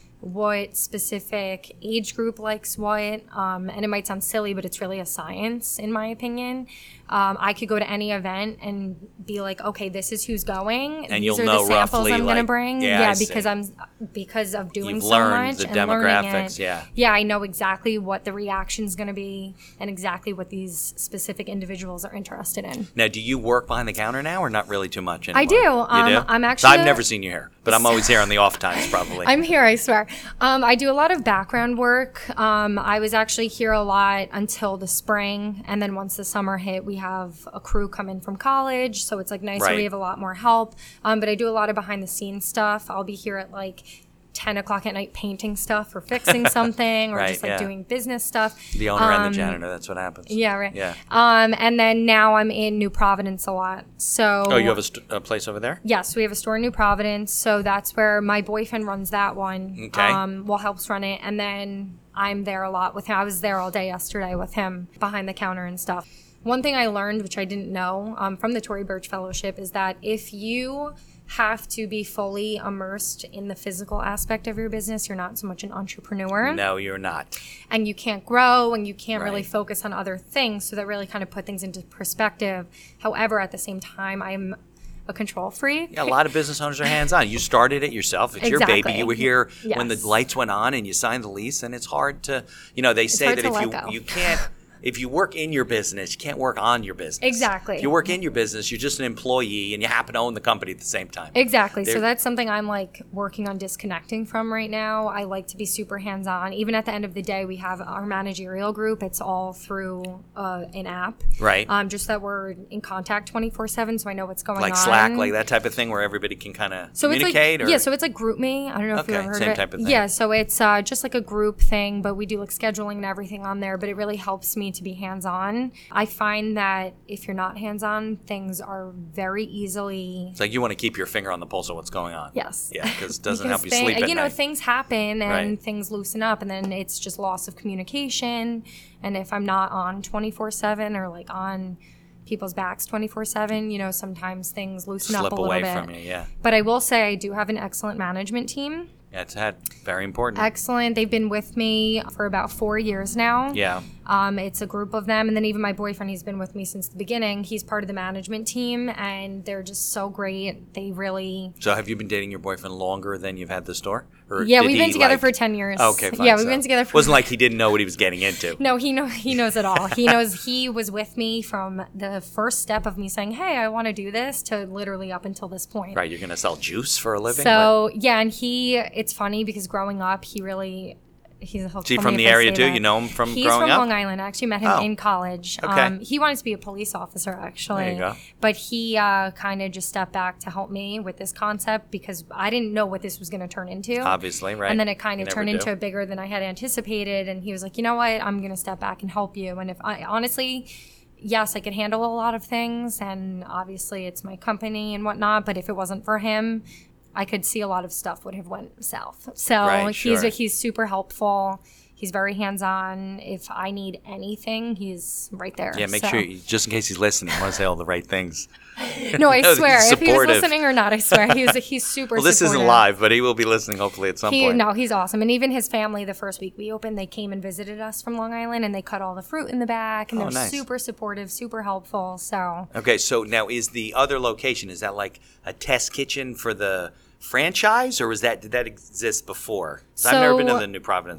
what specific age group likes what. Um, and it might sound silly, but it's really a science, in my opinion. Um, I could go to any event and be like, okay, this is who's going. And These you'll are know the samples roughly, I'm going to like- bring. yeah, I see. because I'm because of doing You've so learned much the and learning demographics, it. yeah. Yeah, I know exactly what the reaction's going to be and exactly what these specific individuals are interested in. Now, do you work behind the counter now or not really too much anymore? I do. You Um, do? I'm So actually I've a- never seen you here, but I'm always here on the off times probably. I'm here, I swear. Um, I do a lot of background work. Um, I was actually here a lot until the spring, and then once the summer hit, we have a crew come in from college, so it's like nicer. Right. We have a lot more help. Um, but I do a lot of behind the scenes stuff. I'll be here at like ten o'clock at night painting stuff or fixing something or Right, just like yeah. doing business stuff. The owner and Um, the janitor, that's what happens. Yeah, right. Yeah. Um, and then now I'm in New Providence a lot. So Oh, you have a, st- a place over there? Yes, we have a store in New Providence, so that's where my boyfriend runs that one. Okay. Um, well, helps run it, and then I'm there a lot with him. I was there all day yesterday with him behind the counter and stuff. One thing I learned, which I didn't know, um, from the Tory Burch Fellowship, is that if you have to be fully immersed in the physical aspect of your business, you're not so much an entrepreneur. No, you're not. And you can't grow and you can't really Right. focus on other things. So that really kind of put things into perspective. However, at the same time, I'm a control freak. Yeah, a lot of business owners are hands-on. You started it yourself. It's your Exactly. baby. You were here when the Yes. lights went on and you signed the lease, and it's hard to, you know, they say hard that to if let you go. you can't if you work in your business, you can't work on your business. Exactly. If you work in your business, you're just an employee and you happen to own the company at the same time. Exactly. There- So that's something I'm like working on disconnecting from right now. I like to be super hands on. Even at the end of the day, we have our managerial group. It's all through uh, an app. Right. Um, just that we're in contact twenty-four seven, so I know what's going Like on. Slack, like that type of thing where everybody can kind of So it's communicate? like or? yeah, so it's like GroupMe. I don't know if Okay, you've ever heard same of it. type of thing. Yeah, so it's uh, just like a group thing, but we do like scheduling and everything on there. But it really helps me to be hands on. I find that if you're not hands on, things are very easily It's like you want to keep your finger on the pulse of what's going on. yes. Yeah, because it doesn't Because help you thing- sleep at you know, night. things happen and Right. things loosen up, and then it's just loss of communication. And if I'm not on twenty-four seven or like on people's backs twenty-four seven, you know, sometimes things loosen Slip up a little away bit. from you, yeah. But I will say I do have an excellent management team. That's had very important. Excellent. They've been with me for about four years now. Yeah. Um, it's a group of them. And then even my boyfriend, he's been with me since the beginning. He's part of the management team, and they're just so great. They really... So have you been dating your boyfriend longer than you've had the store? Or Yeah, did we've he, been together like- for ten years. Okay, fine. Yeah, we've so been together for... wasn't like he didn't know what he was getting into. No, he know he knows it all. He knows he was with me from the first step of me saying, hey, I want to do this, to literally up until this point. Right, you're going to sell juice for a living? So, yeah, and he... It's funny because growing up, he really... He's Is he from the area too? You know him from He's growing from up? Long Island. I actually met him Oh. in college. Okay. Um, he wanted to be a police officer, actually. There you go. But he uh, kind of just stepped back to help me with this concept because I didn't know what this was going to turn into. Obviously, right. And then it kind You of never turned do. into bigger than I had anticipated. And he was like, you know what? I'm going to step back and help you. And if I honestly, yes, I could handle a lot of things. And obviously it's my company and whatnot. But if it wasn't for him, I could see a lot of stuff would have went south. So Right, he's sure. he's super helpful. He's very hands-on. If I need anything, he's right there. Yeah, make So- sure, you, just in case he's listening, I want to say all the right things. No, I No, swear. he's If he was supportive. listening or not, I swear. He was, he's super Well, this supportive. isn't live, but he will be listening hopefully at some He, point. no, he's awesome. And even his family, the first week we opened, they came and visited us from Long Island, and they cut all the fruit in the back, and Oh, they're nice. super supportive, super helpful. So Okay, so now is the other location, is that like a test kitchen for the franchise, or was that did that exist before? 'Cause I've never been to So- the New Providence one.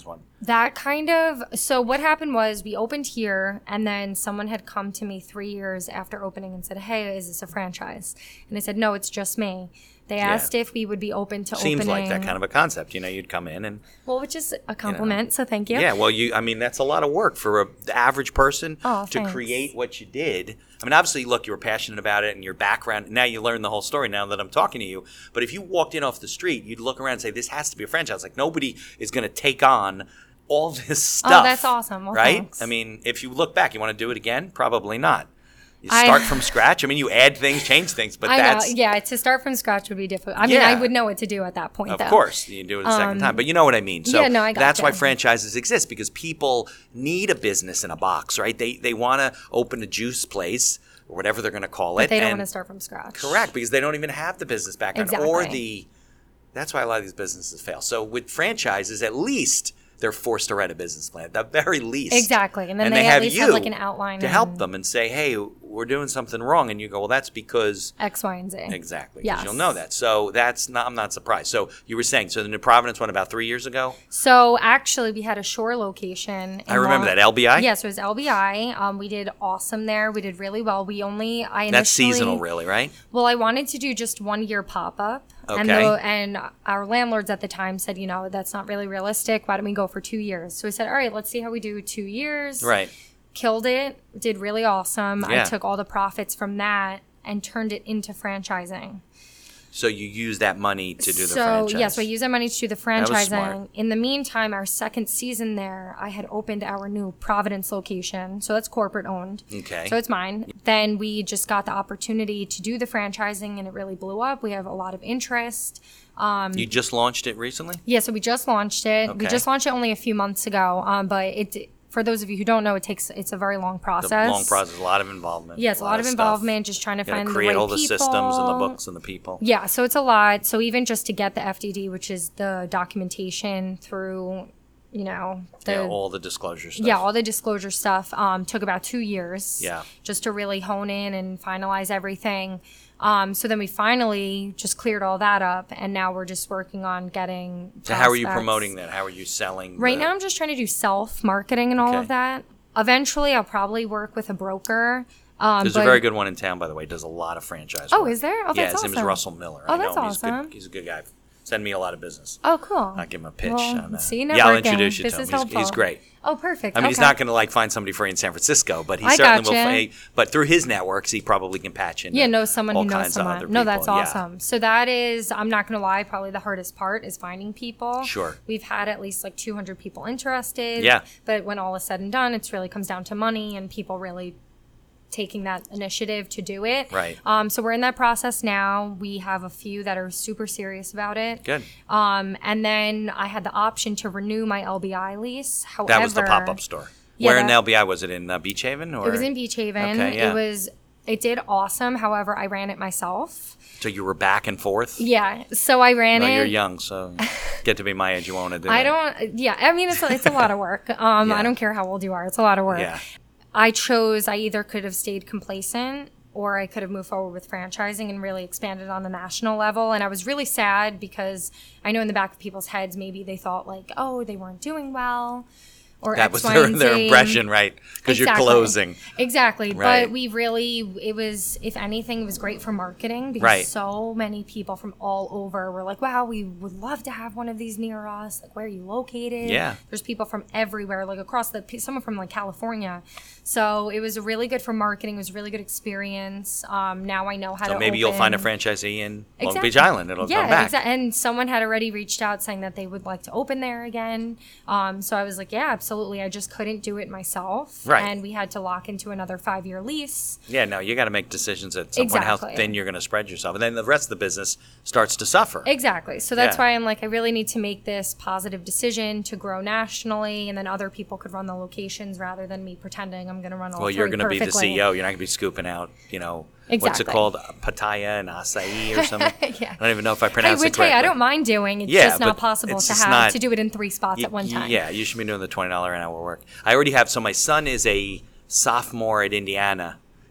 That kind of, so what happened was we opened here, and then someone had come to me three years after opening and said, hey, is this a franchise? And I said, no, it's just me. They asked Yeah. if we would be open to Seems opening. like that kind of a concept. You know, you'd come in and Well, which is a compliment, so thank you. yeah. Well, you. I mean, that's a lot of work for a, the average person Oh, to thanks. create what you did. I mean, obviously, look, you were passionate about it and your background. Now you learn the whole story now that I'm talking to you. But if you walked in off the street, you'd look around and say, this has to be a franchise. Like, nobody is going to take on all this stuff. Oh, that's awesome. Well, right? thanks. I mean, if you look back, you want to do it again? Probably not. You I- start from scratch. I mean, you add things, change things, but I that's know. Yeah, to start from scratch would be difficult. I mean, Yeah. I would know what to do at that point, Of though. course, you do it a second time, but you know what I mean. So yeah, no, I that's why gotcha. franchises exist, because people need a business in a box, right? They they want to open a juice place or whatever they're going to call it. But they don't and- want to start from scratch. Correct, because they don't even have the business background or Exactly. the. That's why a lot of these businesses fail. So with franchises, at least they're forced to write a business plan, at the very least. Exactly. And then And they, they at have least you have like an outline to help and them and say, "Hey, we're doing something wrong," and you go, "Well, that's because." X, Y, and Z. Exactly, because Yes. you'll know that. So that's not. I'm not surprised. So you were saying, so the New Providence one about three years ago. So actually, we had a shore location. in I remember Long- that L B I. Yes, it was L B I. Um, we did awesome there. We did really well. We only I initially, That's seasonal, really, right? Well, I wanted to do just one year pop up. And, Okay. the, and our landlords at the time said, you know, that's not really realistic. Why don't we go for two years? So we said, all right, let's see how we do two years. Right. Killed it. Did really awesome. Yeah. I took all the profits from that and turned it into franchising. So you use that money to do the so, franchise. yes, we use our money to do the was franchising. smart. In the meantime, our second season there, I had opened our new Providence location. So that's corporate owned. Okay. So it's mine. Then we just got the opportunity to do the franchising, and it really blew up. We have a lot of interest. Um, You just launched it recently? yeah, so we just launched it. We Okay. just launched it only a few months ago. Um, but it, for those of you who don't know, it takes it's a very long The process. long process, a lot of involvement. Yes, a lot of stuff. involvement. Just trying to You gotta find the create right all the people. systems and the books and the people. Yeah, so it's a lot. So even just to get the F D D, which is the documentation through, you know, the Yeah, all the disclosure stuff. yeah, all the disclosure stuff um, took about two years. Yeah. Just to really hone in and finalize everything. Um, so then we finally just cleared all that up, and now we're just working on getting. So how are you prospects. promoting that? How are you selling? Right the- now, I'm just trying to do self marketing and all Okay. of that. Eventually, I'll probably work with a broker. Um, There's but- a very good one in town, by the way. Does a lot of franchise. Oh, work. is there? Oh, yeah, that's his name is awesome. Russell Miller. Oh, I know that's him. He's awesome. good. He's a good guy. Send me a lot of business. Oh, cool. I'll give him a pitch. Well, on, uh, see, yeah, I'll networking. introduce you This to him. is He's, he's helpful. great. Oh, perfect. I mean, he's Okay. not going to like find somebody for you in San Francisco, but he I certainly gotcha. will. Find, but through his networks, he probably can patch in. Yeah, know someone all who knows kinds of someone. other No, people. that's Yeah. awesome. So that is, I'm not going to lie, probably the hardest part is finding people. Sure. We've had at least like two hundred people interested. Yeah. But when all is said and done, it really comes down to money and people really taking that initiative to do it. Right. Um, so we're in that process now. We have a few that are super serious about it. Good. Um, and then I had the option to renew my L B I lease. However, That was the pop-up store. Yeah, Where in that- L B I was it? In uh, Beach Haven? Or? It was in Beach Haven. Okay, yeah. It was. It did awesome. However, I ran it myself. So you were back and forth. Yeah. So I ran No, it. you're young, so get to be my age. You won't want to do I that. don't. Yeah. I mean, it's a, it's a lot of work. Um, Yeah. I don't care how old you are. It's a lot of work. Yeah. I chose. I either could have stayed complacent, or I could have moved forward with franchising and really expanded on the national level. And I was really sad because I know in the back of people's heads, maybe they thought like, oh, they weren't doing well. Or That X, was Y, their, and their Z. impression, right? Because you're Exactly. closing. Exactly. Right. But we really, it was, if anything, it was great for marketing because Right. so many people from all over were like, wow, we would love to have one of these near us. Like, where are you located? Yeah. There's people from everywhere, like across the, someone from like California. So it was really good for marketing. It was a really good experience. Um, now I know how to So maybe you'll find a open- franchisee in Long Exactly. Beach Island. It'll yeah, come back. exa- and someone had already reached out saying that they would like to open there again. Um, so I was like, yeah, absolutely. I just couldn't do it myself. Right. And we had to lock into another five year lease. Yeah, no, you got to make decisions at some point how Exactly. thin you're going to spread yourself. And then the rest of the business starts to suffer. Exactly. So that's Yeah. why I'm like, I really need to make this positive decision to grow nationally, and then other people could run the locations rather than me pretending I'm going to run all Well, three you're going to be the perfectly. C E O. You're not going to be scooping out, you know, what's it Exactly. called? Pattaya and acai or something? Yeah. I don't even know if I I pronounced would it tell correctly. you, I don't mind doing. It's Yeah, just not but possible it's to just have not- to do it in three spots Y- at one y- time. Yeah, you should be doing the twenty dollars an hour work. I already have, so my son is a sophomore at Indiana,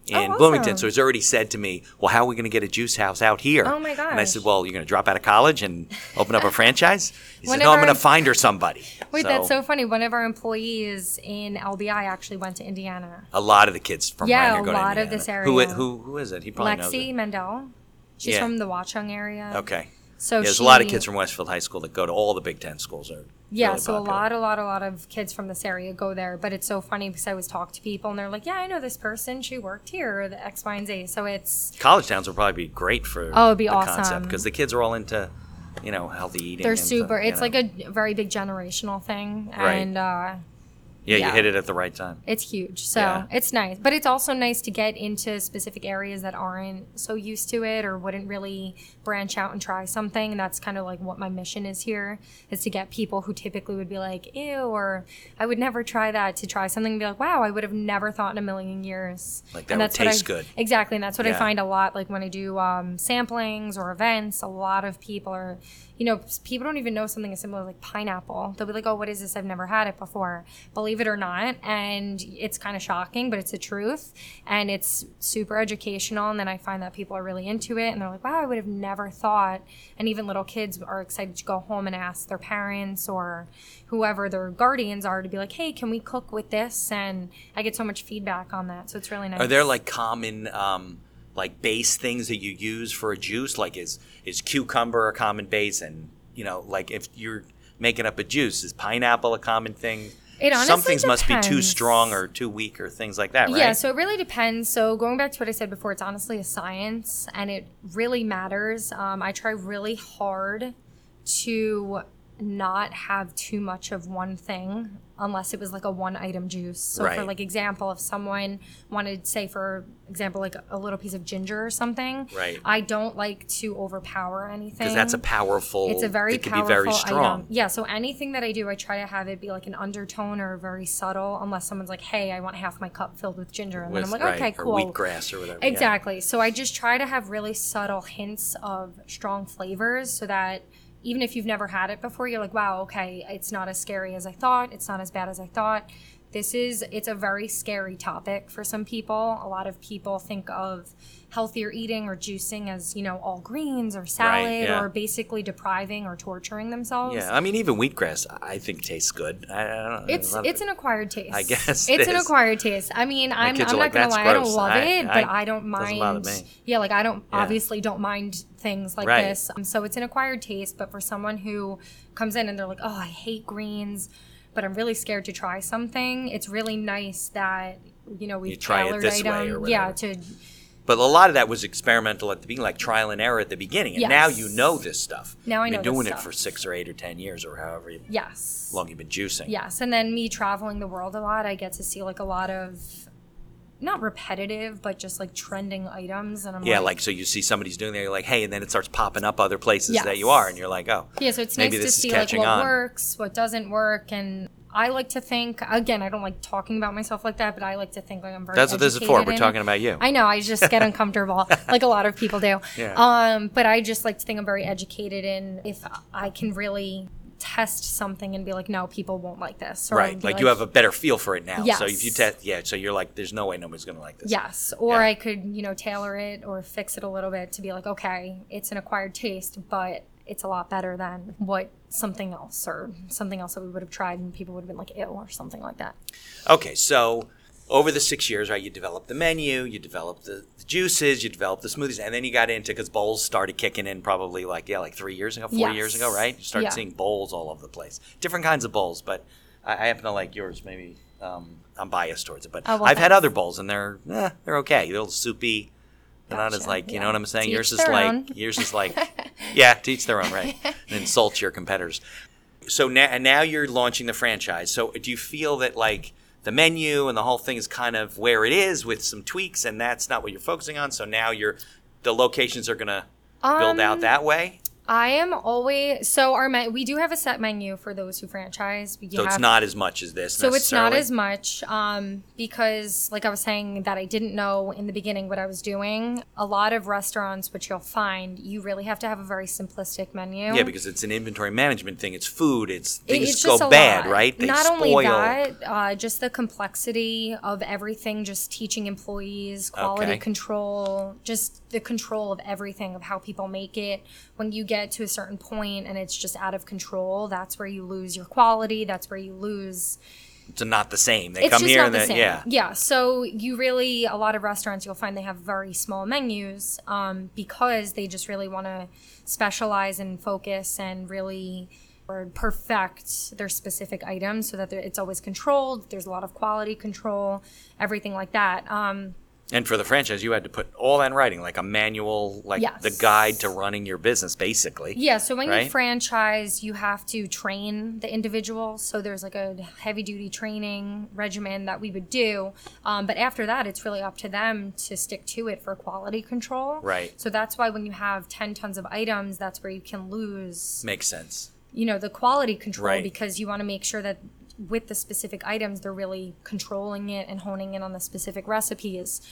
in Oh, awesome. Bloomington. So he's already said to me, well, how are we going to get a juice house out here? Oh, my And I said, gosh. well, you're going to drop out of college and open up a franchise? He said, One no, of I'm our- going to find her somebody. Wait, that's so funny. One of our employees in L B I actually went to Indiana. A lot of the kids from Yeah, Reiner a go to lot of Indiana. this Who, area. who, who is it? He probably knows Lexi it. Mendel. She's Yeah. from the Watchung area. Okay. So Yeah, there's she, a lot of kids from Westfield High School that go to all the Big Ten schools. Are Yeah, really so popular. a lot, a lot, a lot of kids from this area go there. But it's so funny because I always talk to people and they're like, yeah, I know this person. She worked here, or the X, Y, and Z. So it's, College towns will probably be great for Oh, it'd be the awesome. concept because the kids are all into, you know, healthy eating. they're and, super. you It's know. like a very big generational thing. Right. And, uh, yeah, yeah. you hit it at the right time. It's huge. So Yeah. it's nice. But it's also nice to get into specific areas that aren't so used to it or wouldn't really branch out and try something. And that's kind of like what my mission is here, is to get people who typically would be like, ew, or I would never try that, to try something and be like, wow, I would have never thought in a million years. Like that And would that's what I- taste good. Exactly. And that's what I Yeah. find a lot, like when I do um, samplings or events, a lot of people are, you know, people don't even know something as simple as like pineapple. They'll be like, oh, what is this? I've never had it before. Believe it or not. And it's kind of shocking, but it's the truth. And it's super educational. And then I find that people are really into it. And they're like, wow, I would have never thought. And even little kids are excited to go home and ask their parents or whoever their guardians are to be like, hey, can we cook with this? And I get so much feedback on that. So it's really nice. Are there like common, um, like base things that you use for a juice? Like is is cucumber a common base? And you know, like if you're making up a juice, is pineapple a common thing? It honestly Some things must be too depends. strong or too weak or things like that, right? Yeah, so it really depends. So going back to what I said before, it's honestly a science, and it really matters. Um, I try really hard to not have too much of one thing unless it was like a one item juice. So for Right. like example, if someone wanted, say for example, like a little piece of ginger or something, Right. I don't like to overpower anything. Because that's a powerful. It's a very it can powerful be very strong. item. Yeah, so anything that I do, I try to have it be like an undertone or very subtle, unless someone's like, hey, I want half my cup filled with ginger. And With, then I'm like, right, okay, cool. Or wheatgrass or whatever. yeah. Exactly. So I just try to have really subtle hints of strong flavors so that even if you've never had it before, you're like, wow, okay, it's not as scary as I thought. It's not as bad as I thought. This is, it's a very scary topic for some people. A lot of people think of healthier eating or juicing as, you know, all greens or salad yeah. or basically depriving or torturing themselves. Yeah, I mean, even wheatgrass, I think tastes good. I, I don't know. It's I love it's it. an acquired taste. I guess it's it an is. acquired taste. I mean, I'm, I'm kids not are like, gonna "That's lie, I gross." don't love I- it, but I- I don't doesn't mind. bother me. Yeah, like I don't Yeah. obviously don't mind things like Right. this. Um, so it's an acquired taste. But for someone who comes in and they're like, oh, I hate greens, but I'm really scared to try something, it's really nice that you know we've You try it tailored this way item. or yeah, whatever. to But a lot of that was experimental at the beginning, like trial and error at the beginning. And now Yes. you know this stuff. Now I You've know been this doing it stuff. for six or eight or ten years or however yes. long you've been juicing. Yes, and then me traveling the world a lot, I get to see like a lot of not repetitive, but just like trending items, and I'm Yeah, like, like so you see somebody's doing that, you're like, hey, and then it starts popping up other places that Yes. you are, and you're like, oh, yeah. So it's maybe nice to this is see like catching what on. works, what doesn't work, and I like to think. Again, I don't like talking about myself like that, but I like to think like I'm very. That's what this is for. educated We're in talking it. about you. I know. I just get uncomfortable, like a lot of people do. Yeah. Um, but I just like to think I'm very educated in if I can really test something and be like, no, people won't like this. Or Right, be like, you have a better feel for it now. So Yes. if you test, yeah, so you're like, there's no way nobody's going to like this. Yes, or Yeah. I could, you know, tailor it or fix it a little bit to be like, okay, it's an acquired taste, but it's a lot better than what something else or something else that we would have tried and people would have been like, ew, or something like that. Okay, so over the six years, right, you developed the menu, you developed the, the juices, you developed the smoothies, and then you got into, because bowls started kicking in probably like, yeah, like three years ago, four Yes. years ago, right? You started Yeah. seeing bowls all over the place. Different kinds of bowls, but I, I happen to like yours. Maybe um, I'm biased towards it, but Oh, well, I've had thanks. other bowls, and they're, eh, they're okay. They're a little soupy. They're not as Gotcha. like, you Yeah. know what I'm saying? To Yours each is their like, own. yours is like, yeah, to each their own, right? And insult your competitors. So now, and now you're launching the franchise. So do you feel that like the menu and the whole thing is kind of where it is with some tweaks, and that's not what you're focusing on? So now you're the locations are going to build out Um, that way. I am always so our me- we do have a set menu for those who franchise. We So have, it's not as much as this. So it's not necessarily? as much um, because, like I was saying, that I didn't know in the beginning what I was doing. A lot of restaurants, which you'll find, you really have to have a very simplistic menu. Yeah, because it's an inventory management thing. It's food. It's It- things it's go just a bad, lot. right? They Not spoil. only that, uh, just the complexity of everything, just teaching employees, quality Okay. control, just the control of everything, of how people make it. When you get to a certain point and it's just out of control, that's where you lose your quality. That's where you lose. It's not the same. They It's come just here not and the they, same. yeah. Yeah. So you really, a lot of restaurants, you'll find they have very small menus um, because they just really want to specialize and focus and really or perfect their specific items so that they're- it's always controlled. There's a lot of quality control, everything like that. Um, And for the franchise, you had to put all that in writing, like a manual, like Yes. the guide to running your business, basically. Yeah, so when Right? you franchise, you have to train the individual. So there's like a heavy duty training regimen that we would do. Um, but after that, it's really up to them to stick to it for quality control. Right. So that's why when you have ten tons of items, that's where you can lose, Makes sense. you know, the quality control Right. because you want to make sure that with the specific items, they're really controlling it and honing in on the specific recipes.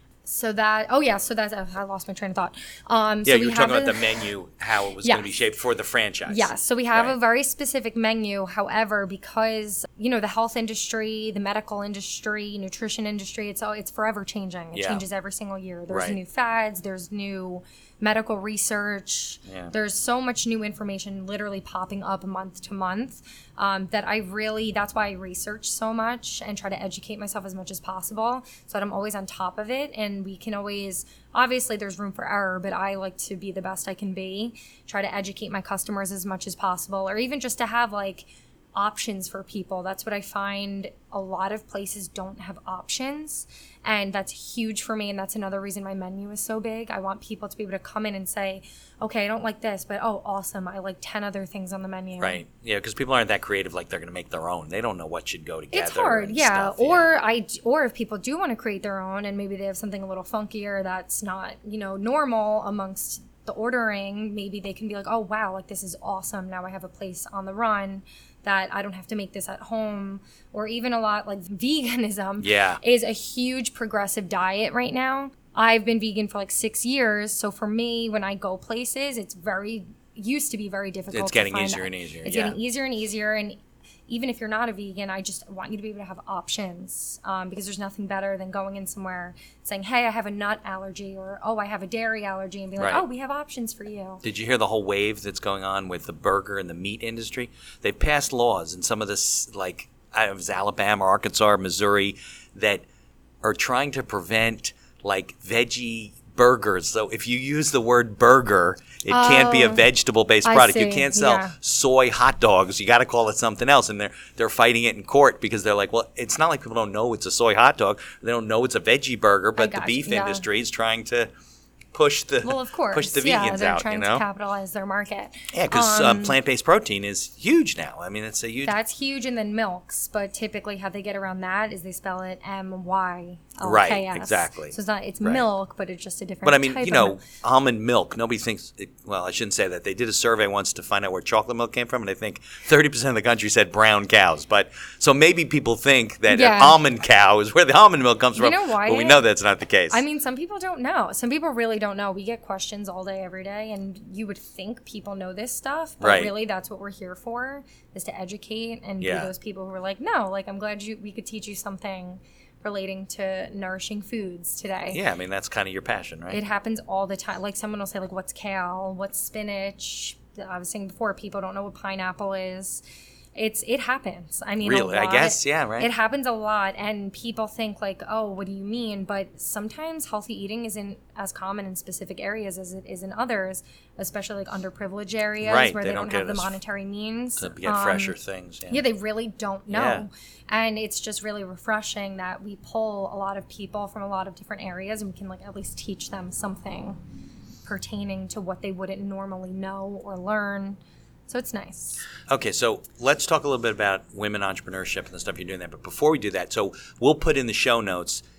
So that, oh yeah, so that's, oh, I lost my train of thought. Um, Yeah, so you we were talking have about a- the menu, how it was going to be Yes. shaped for the franchise. Yes, so we have Right. a very specific menu. However, because you know the health industry, the medical industry, nutrition industry, it's all it's forever changing. It Yeah. changes every single year. There's Right. new fads. There's new medical research. Yeah. There's so much new information literally popping up month to month um, that I really. That's why I research so much and try to educate myself as much as possible so that I'm always on top of it. And we can always. Obviously, there's room for error, but I like to be the best I can be. Try to educate my customers as much as possible, or even just to have like options for people. That's what I find a lot of places don't have options. And that's huge for me. And that's another reason my menu is so big. I want people to be able to come in and say, okay, I don't like this, but oh, awesome. I like ten other things on the menu. Right. Yeah, because people aren't that creative like they're going to make their own. They don't know what should go together. It's hard, and yeah. stuff, Or I, or if people do want to create their own, and maybe they have something a little funkier that's not, you know, normal amongst the ordering, maybe they can be like, oh wow, like this is awesome. Now I have a place on the run that I don't have to make this at home. Or even a lot like veganism Yeah. is a huge progressive diet right now. I've been vegan for like six years, so for me, when I go places, it's very used to be very difficult. It's to getting find easier that. and easier, It's yeah. getting easier and easier, and even if you're not a vegan, I just want you to be able to have options um, because there's nothing better than going in somewhere saying, hey, I have a nut allergy, or oh, I have a dairy allergy, and be like, Right. oh, we have options for you. Did you hear the whole wave that's going on with the burger and the meat industry? They passed laws in some of this, like, I don't know if it's Alabama, Arkansas, or Missouri, that are trying to prevent, like, veggie burgers. So if you use the word burger, it can't be a Oh, vegetable-based I product. You see, can't sell yeah. soy hot dogs. You got to call it something else. And they're they're fighting it in court because they're like, well, it's not like people don't know it's a soy hot dog. They don't know it's a veggie burger, but the gotcha, beef yeah. industry is trying to push the Well, of course, push the yeah, vegans they're out. trying You know. to capitalize their market. Yeah, because Um, uh, plant-based protein is huge now. I mean, it's a huge. That's huge, and then milks. But typically, how they get around that is they spell it M Y L K S. Right, exactly. So it's not it's Right. milk, but it's just a different. But I mean, type you of know, milk. almond milk. Nobody thinks. It, well, I shouldn't say that. They did a survey once to find out where chocolate milk came from, and I think thirty percent of the country said brown cows. But so maybe people think that Yeah. an almond cow is where the almond milk comes You from. know why? But we know that's not the case. I mean, some people don't know. Some people really don't know. We get questions all day, every day, and you would think people know this stuff, but Right. really, that's what we're here for: is to educate and Yeah. be those people who are like, no, like I'm glad you we could teach you something relating to nourishing foods today. yeah, I mean that's kind of your passion, right? It happens all the time. Like someone will say, like, what's kale? What's spinach? I was saying before, people don't know what pineapple is. It's it happens. I mean, a Really? I lot- guess, yeah, right. It happens a lot, and people think like, oh, what do you mean? But sometimes healthy eating isn't as common in specific areas as it is in others, especially like underprivileged areas Right, where they they, don't don't, get have the as- monetary means to get Um, fresher things. Yeah. yeah, they really don't know. Yeah. And it's just really refreshing that we pull a lot of people from a lot of different areas and we can like at least teach them something pertaining to what they wouldn't normally know or learn. So it's nice. Okay, so let's talk a little bit about women entrepreneurship and the stuff you're doing there. But before we do that, so we'll put in the show notes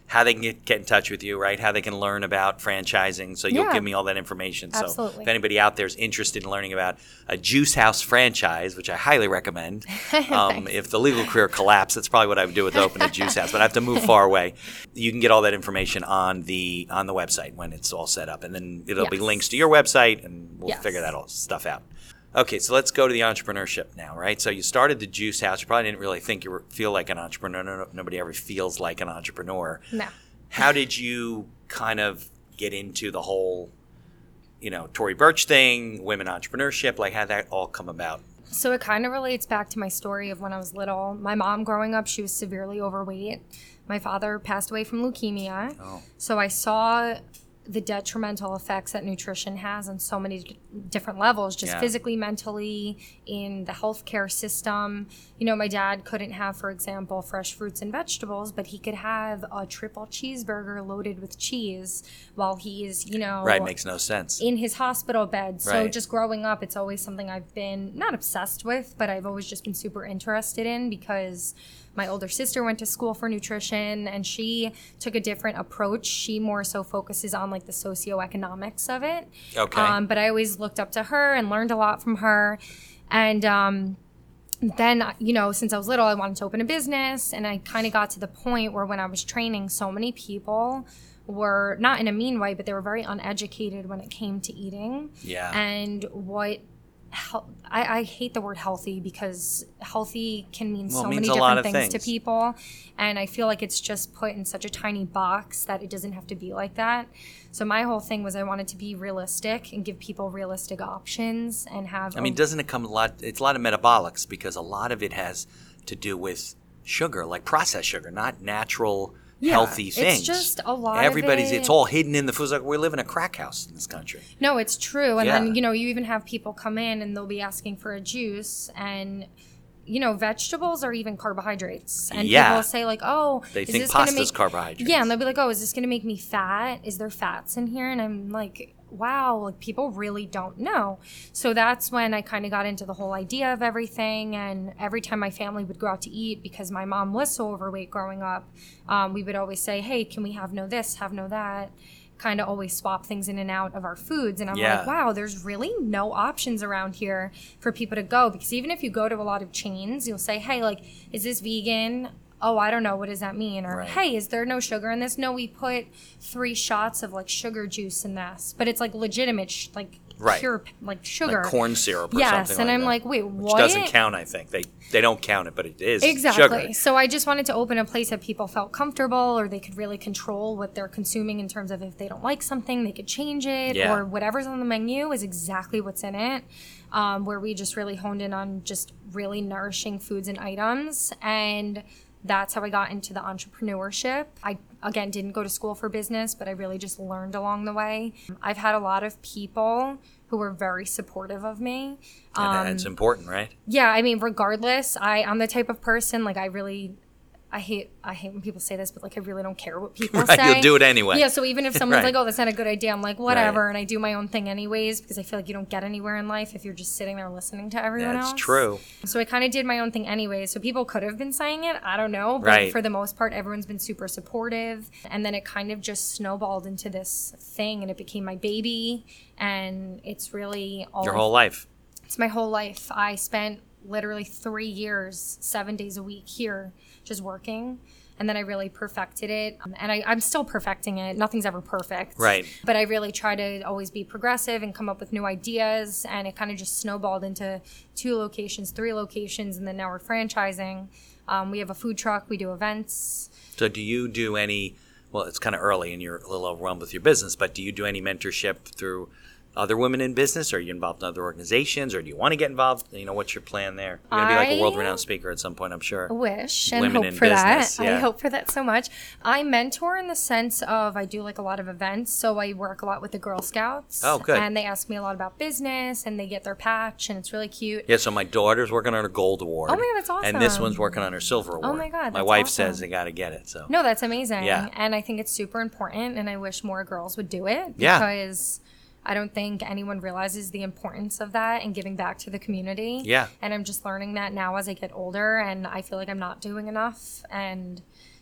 how they can get, get in touch with you, right? How they can learn about franchising. So you'll Yeah. give me all that information. So Absolutely. if anybody out there is interested in learning about a Juice House franchise, which I highly recommend, um, if the legal career collapsed, that's probably what I would do with open a Juice House. But I have to move far away. You can get all that information on the on the website when it's all set up, and then it'll be Yes. links to your website, and we'll Yes. figure that all stuff out. Okay, so let's go to the entrepreneurship now, right? So you started the Juice House. You probably didn't really think you were, feel like an entrepreneur. No, no, nobody ever feels like an entrepreneur. No. How did you kind of get into the whole, you know, Tory Burch thing, women entrepreneurship? Like, how did that all come about? So it kind of relates back to my story of when I was little. My mom growing up, she was severely overweight. My father passed away from leukemia. Oh. So I saw the detrimental effects that nutrition has on so many d- different levels, just Yeah. physically, mentally, in the healthcare system. You know, my dad couldn't have, for example, fresh fruits and vegetables, but he could have a triple cheeseburger loaded with cheese while he's, you know, Right, makes no sense. in his hospital bed. So Right. just growing up, it's always something I've been not obsessed with, but I've always just been super interested in because my older sister went to school for nutrition and she took a different approach. She more so focuses on like the socioeconomics of it. Okay. Um, but I always looked up to her and learned a lot from her. And um, then, you know, since I was little, I wanted to open a business. And I kind of got to the point where when I was training, so many people were not in a mean way, but they were very uneducated when it came to eating. Yeah. And what hel- I, I hate the word healthy because healthy can mean Well, it so means many a lot different of things, things. to people. And I feel like it's just put in such a tiny box that it doesn't have to be like that. So my whole thing was I wanted to be realistic and give people realistic options and have I mean, a- doesn't it come a lot? It's a lot of metabolics because a lot of it has to do with sugar, like processed sugar, not natural, Yeah, healthy it's things. just a lot of Everybody's, it- it's all hidden in the food. It's like we live in a crack house in this country. No, it's true. And Yeah. then, you know, you even have people come in and they'll be asking for a juice and, you know, vegetables are even carbohydrates. And Yeah. people say like, oh, They is think this gonna pasta's make... carbohydrates. Yeah, and they'll be like, oh, is this going to make me fat? Is there fats in here? And I'm like, wow, like people really don't know. So that's when I kind of got into the whole idea of everything. And every time my family would go out to eat, because my mom was so overweight growing up, um, we would always say, hey, can we have no this, have no that? Kind of always swap things in and out of our foods. And I'm Yeah. like, wow, there's really no options around here for people to go. Because even if you go to a lot of chains, you'll say, hey, like, is this vegan? Oh, I don't know. What does that mean? Or, Right. hey, is there no sugar in this? No, we put three shots of like sugar juice in this. But it's like legitimate, sh- like Right. pure, like sugar. Like corn syrup or Yes, something and like I'm that. like, wait, Which what? doesn't count, I think. They they don't count it, but it is Exactly. sugar. So I just wanted to open a place that people felt comfortable or they could really control what they're consuming in terms of if they don't like something, they could change it Yeah. or whatever's on the menu is exactly what's in it. Um, where we just really honed in on just really nourishing foods and items. And that's how I got into the entrepreneurship. I, again, didn't go to school for business, but I really just learned along the way. I've had a lot of people who were very supportive of me. And that's important, right? Yeah, I mean, regardless, I, I'm the type of person, like, I really, I hate, I hate when people say this, but, like, I really don't care what people Right, say. you'll do it anyway. Yeah, so even if someone's Right. like, oh, that's not a good idea, I'm like, whatever, Right. and I do my own thing anyways, because I feel like you don't get anywhere in life if you're just sitting there listening to everyone That's else. true. So I kind of did my own thing anyways, so people could have been saying it, I don't know, but Right. for the most part, everyone's been super supportive, and then it kind of just snowballed into this thing, and it became my baby, and it's really all Your whole life. it's my whole life. I spent literally three years, seven days a week here, just working. And then I really perfected it. Um, and I, I'm still perfecting it. Nothing's ever perfect. Right. But I really try to always be progressive and come up with new ideas. And it kind of just snowballed into two locations, three locations. And then now we're franchising. Um, we have a food truck. We do events. So do you do any, well, it's kind of early and you're a little overwhelmed with your business, but do you do any mentorship through other women in business? Or are you involved in other organizations? Or do you want to get involved? You know, what's your plan there? You're going to be like a I- world-renowned speaker at some point, I'm sure. Wish and Women hope in for business, that. yeah. I hope for that so much. I mentor in the sense of I do like a lot of events. So I work a lot with the Girl Scouts. Oh, good. And they ask me a lot about business and they get their patch and it's really cute. Yeah, so my daughter's working on her gold award. Oh my God, that's awesome. And this one's working on her silver award. Oh my God, My that's wife awesome. says they got to get it. So No, that's amazing. Yeah. And I think it's super important and I wish more girls would do it. Yeah. Because I don't think anyone realizes the importance of that and giving back to the community. Yeah. And I'm just learning that now as I get older and I feel like I'm not doing enough. And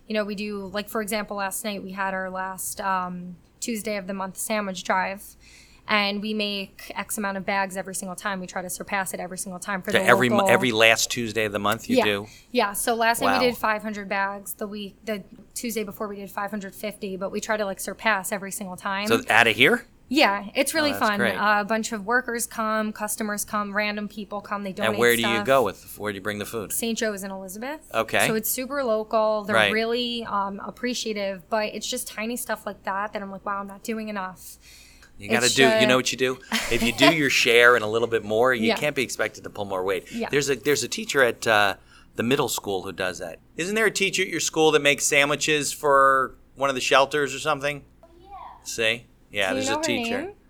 you know, we do, like, for example, last night we had our last um, Tuesday of the month sandwich drive. And we make X amount of bags every single time. We try to surpass it every single time for the every local. mo- every last Tuesday of the month you yeah. do? Yeah. So last Wow. night we did five hundred bags. The week, the Tuesday before we did five hundred fifty. But we try to like surpass every single time. So out of here? Yeah, it's really Oh, that's fun. great. Uh, a bunch of workers come, customers come, random people come. They donate And where do stuff. you go with, where do you bring the food? Saint Joe's in Elizabeth. Okay. So it's super local. They're Right. really um, appreciative, but it's just tiny stuff like that that I'm like, wow, I'm not doing enough. You got to It's, do, uh, you know what you do? If you do your share and a little bit more, you Yeah. can't be expected to pull more weight. Yeah. There's a there's a teacher at uh, the middle school who does that. Isn't there a teacher at your school that makes sandwiches for one of the shelters or something? Yeah. See? Yeah, Do you there's know a her teacher. name?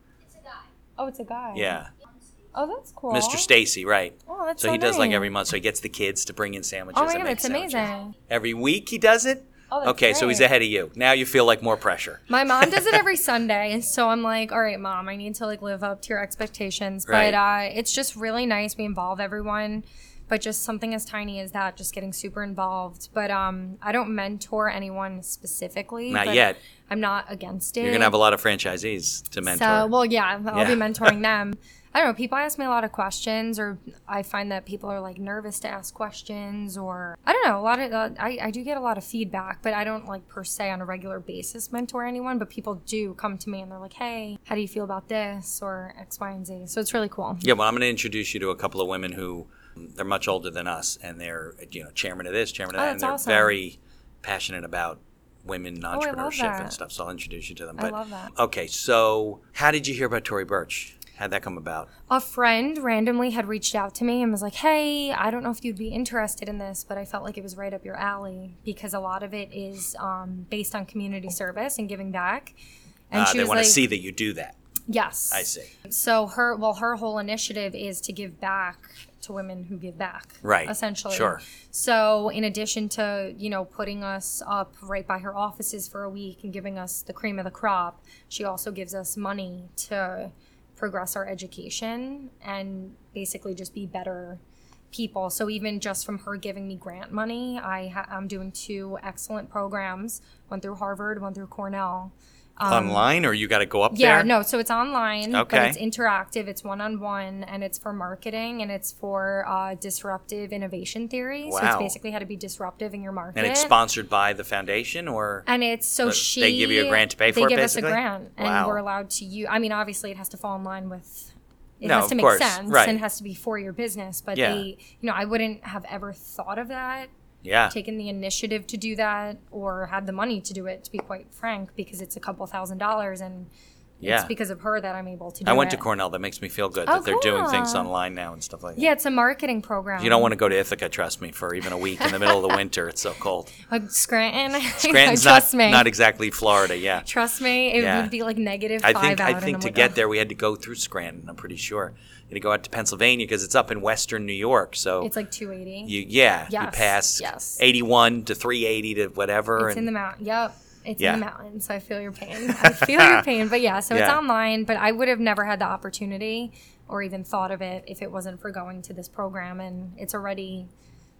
Oh, it's a guy. Yeah. Oh, that's cool. Mister Stacy, right. Oh, that's so so he does like nice. every month. So he gets the kids to bring in sandwiches Oh my and god, make it's sandwiches. amazing. Every week he does it? Oh, that's okay, so he's great. ahead of you. Now you feel like more pressure. My mom does it every Sunday, and so I'm like, all right, mom, I need to like live up to your expectations. Right. But uh, it's just really nice. We involve everyone, but just something as tiny as that, just getting super involved. But um, I don't mentor anyone specifically. Not but yet. I'm not against it. You're going to have a lot of franchisees to mentor. So, well, yeah, I'll Yeah. be mentoring them. I don't know. People ask me a lot of questions, or I find that people are like nervous to ask questions, or I don't know. A lot of uh, I, I do get a lot of feedback, but I don't like per se on a regular basis mentor anyone. But people do come to me and they're like, "Hey, how do you feel about this?" or X, Y, and Z. So it's really cool. Yeah, well, I'm going to introduce you to a couple of women who they're much older than us, and they're you know chairman of this, chairman of Oh, that, and that's they're awesome. very passionate about women love entrepreneurship and that. stuff. So I'll introduce you to them. I But, love that. Okay, so how did you hear about Tory Burch? How'd that come about? A friend randomly had reached out to me and was like, hey, I don't know if you'd be interested in this, but I felt like it was right up your alley because a lot of it is um, based on community service and giving back. And Uh, she they was want like, to see that you do that. yes. I see. So her, well, her whole initiative is to give back to women who give back. Right. Essentially. Sure. So in addition to, you know, putting us up right by her offices for a week and giving us the cream of the crop, she also gives us money to progress our education and basically just be better people. So even just from her giving me grant money, I ha- I'm doing two excellent programs, one through Harvard, one through Cornell. Online, or you got to go up Yeah, there? no, so it's online, Okay. but it's interactive, it's one-on-one, and it's for marketing, and it's for uh, disruptive innovation theory. So it's Wow. basically how to be disruptive in your market. And it's sponsored by the foundation, or And it's so But she. they give you a grant to pay for they it, give basically? us a grant, and Wow. we're allowed to use. I mean, obviously, it has to fall in line with. It No, has of to make course, sense, right. and it has to be for your business. But Yeah. they, you know, I wouldn't have ever thought of that, yeah, taken the initiative to do that, or had the money to do it. To be quite frank, because it's a couple thousand dollars, and yeah. it's because of her that I'm able to do I went it. to Cornell. That makes me feel good Oh, that they're doing things cool. online now and stuff like that. Yeah, it's a marketing program. You don't want to go to Ithaca, trust me, for even a week in the middle of the winter. It's so cold. Like Scranton. Scranton's Trust not, me. not exactly Florida, yeah. Trust me, it Yeah. would be like negative I five think out. I and think I'm to like, get oh. there we had to go through Scranton, I'm pretty sure. You had to go out to Pennsylvania because it's up in western New York. So It's like two eighty. you yeah, you Yes, pass yes. eighty-one to three eighty to whatever. It's in and the mountain. Yep. It's Yeah. in the mountains. So I feel your pain. I feel your pain. But yeah, so it's Yeah. online, but I would have never had the opportunity or even thought of it if it wasn't for going to this program. And it's already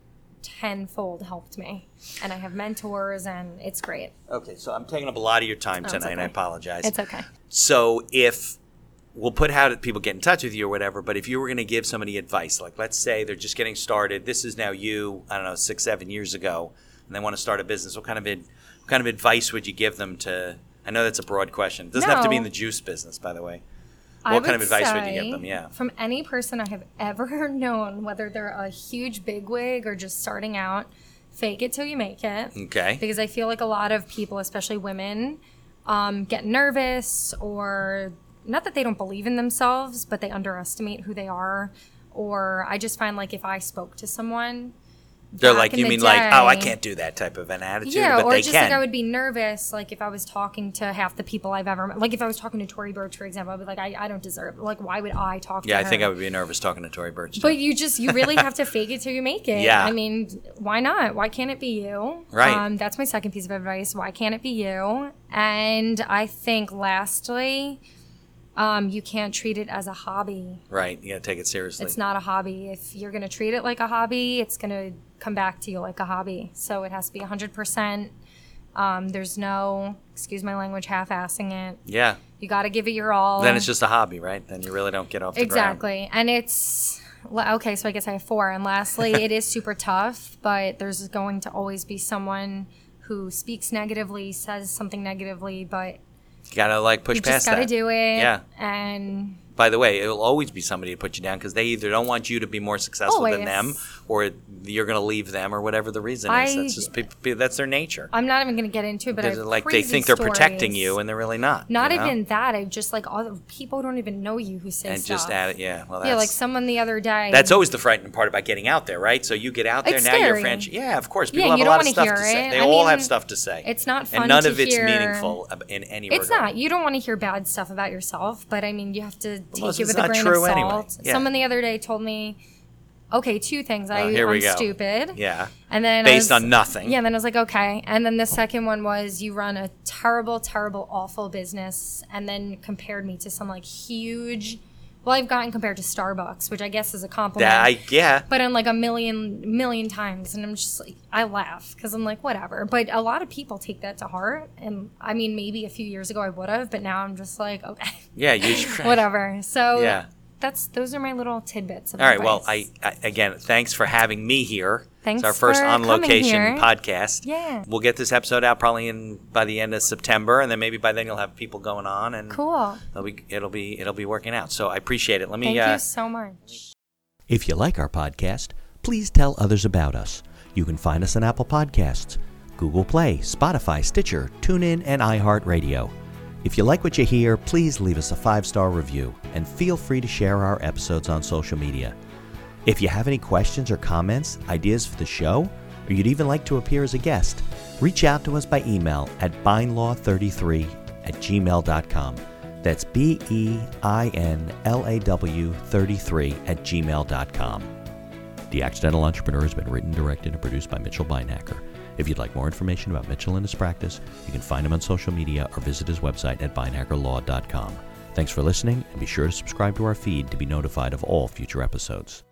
tenfold helped me. And I have mentors, and it's great. Okay, so I'm taking up a lot of your time Oh, it's tonight, and I okay. apologize. It's okay. So if we'll put how did people get in touch with you or whatever, but if you were going to give somebody advice, like let's say they're just getting started, this is now you, I don't know, six, seven years ago, and they want to start a business, what kind of ad, what kind of advice would you give them to? I know that's a broad question. It doesn't have to be in No. the juice business, by the way. I What kind of would advice would you say give them? Yeah. From any person I have ever known, whether they're a huge bigwig or just starting out, fake it till you make it. Okay. Because I feel like a lot of people, especially women, um, get nervous, or not that they don't believe in themselves, but they underestimate who they are. Or I just find like if I spoke to someone, They're back like, in you the mean like, oh, I day- can't do that type of an attitude, yeah, but or they just can. like I would be nervous, like if I was talking to half the people I've ever met. Like if I was talking to Tory Burch, for example, I'd be like, I, I don't deserve. Like, why would I talk yeah, to I her? think I would be nervous talking to Tory Burch. too. But you just, you really have to fake it till you make it. Yeah. I mean, why not? Why can't it be you? Right. Um, that's my second piece of advice. Why can't it be you? And I think lastly, um, you can't treat it as a hobby. Right, you got to take it seriously. It's not a hobby. If you're going to treat it like a hobby, it's going to come back to you like a hobby. So it has to be one hundred percent. Um, there's no, excuse my language, half-assing it. Yeah. You got to give it your all. Then it's just a hobby, right? Then you really don't get off the ground. Exactly. And it's, okay, so I guess I have four. And lastly, it is super tough, but there's going to always be someone who speaks negatively, says something negatively, but You gotta like push you past just got to that. do it. Yeah. And By the way, it'll always be somebody to put you down because they either don't want you to be more successful than Always. them, or you're going to leave them, or whatever the reason I- is. That's just people, that's their nature. I'm not even going to get into it, but I Because have like they crazy think they're protecting stories. you, and they're really not. Not you know? even that. I just like all the people don't even know you who say And stuff. just add it, yeah. Well, that's, yeah, like someone the other day. that's always the frightening part about getting out there, right? So you get out there It's now. You're scary. French. Yeah, of course. Yeah, People and you have a lot don't of stuff wanna to hear say. it. They I all mean, have stuff to say. it's not fun and none to of it's hear- meaningful in any It's regard. not. You don't want to hear bad stuff about yourself, but I mean, you have to take Well, it it's with a not grain true of anyway. salt. Yeah. Someone the other day told me, okay, two things. I, Oh, here we I'm go. stupid. Yeah. And then I Based was- on nothing. Yeah, and then I was like, okay. And then the second one was you run a terrible, terrible, awful business, and then compared me to some like huge. Well, I've gotten compared to Starbucks, which I guess is a compliment. That, I, yeah. but in like a million million times, and I'm just like, I laugh because I'm like, whatever. But a lot of people take that to heart, and I mean, maybe a few years ago I would have, but now I'm just like, okay, Yeah, you should. whatever. So Yeah. that's those are my little tidbits of All right. Well, I, advice. I again, thanks for having me here. Thanks It's our first for on location coming here. podcast. Yeah. We'll get this episode out probably in by the end of September, and then maybe by then you'll have people going on, and Cool. it'll be it'll be it'll be working out. So I appreciate it. Let me. Thank uh, you so much. If you like our podcast, please tell others about us. You can find us on Apple Podcasts, Google Play, Spotify, Stitcher, TuneIn, and iHeartRadio. If you like what you hear, please leave us a five-star review, and feel free to share our episodes on social media. If you have any questions or comments, ideas for the show, or you'd even like to appear as a guest, reach out to us by email at binelaw thirty-three at gmail dot com. That's B E I N L A W thirty-three at gmail dot com. The Accidental Entrepreneur has been written, directed, and produced by Mitchell Beinhacker. If you'd like more information about Mitchell and his practice, you can find him on social media or visit his website at beinhacker law dot com. Thanks for listening, and be sure to subscribe to our feed to be notified of all future episodes.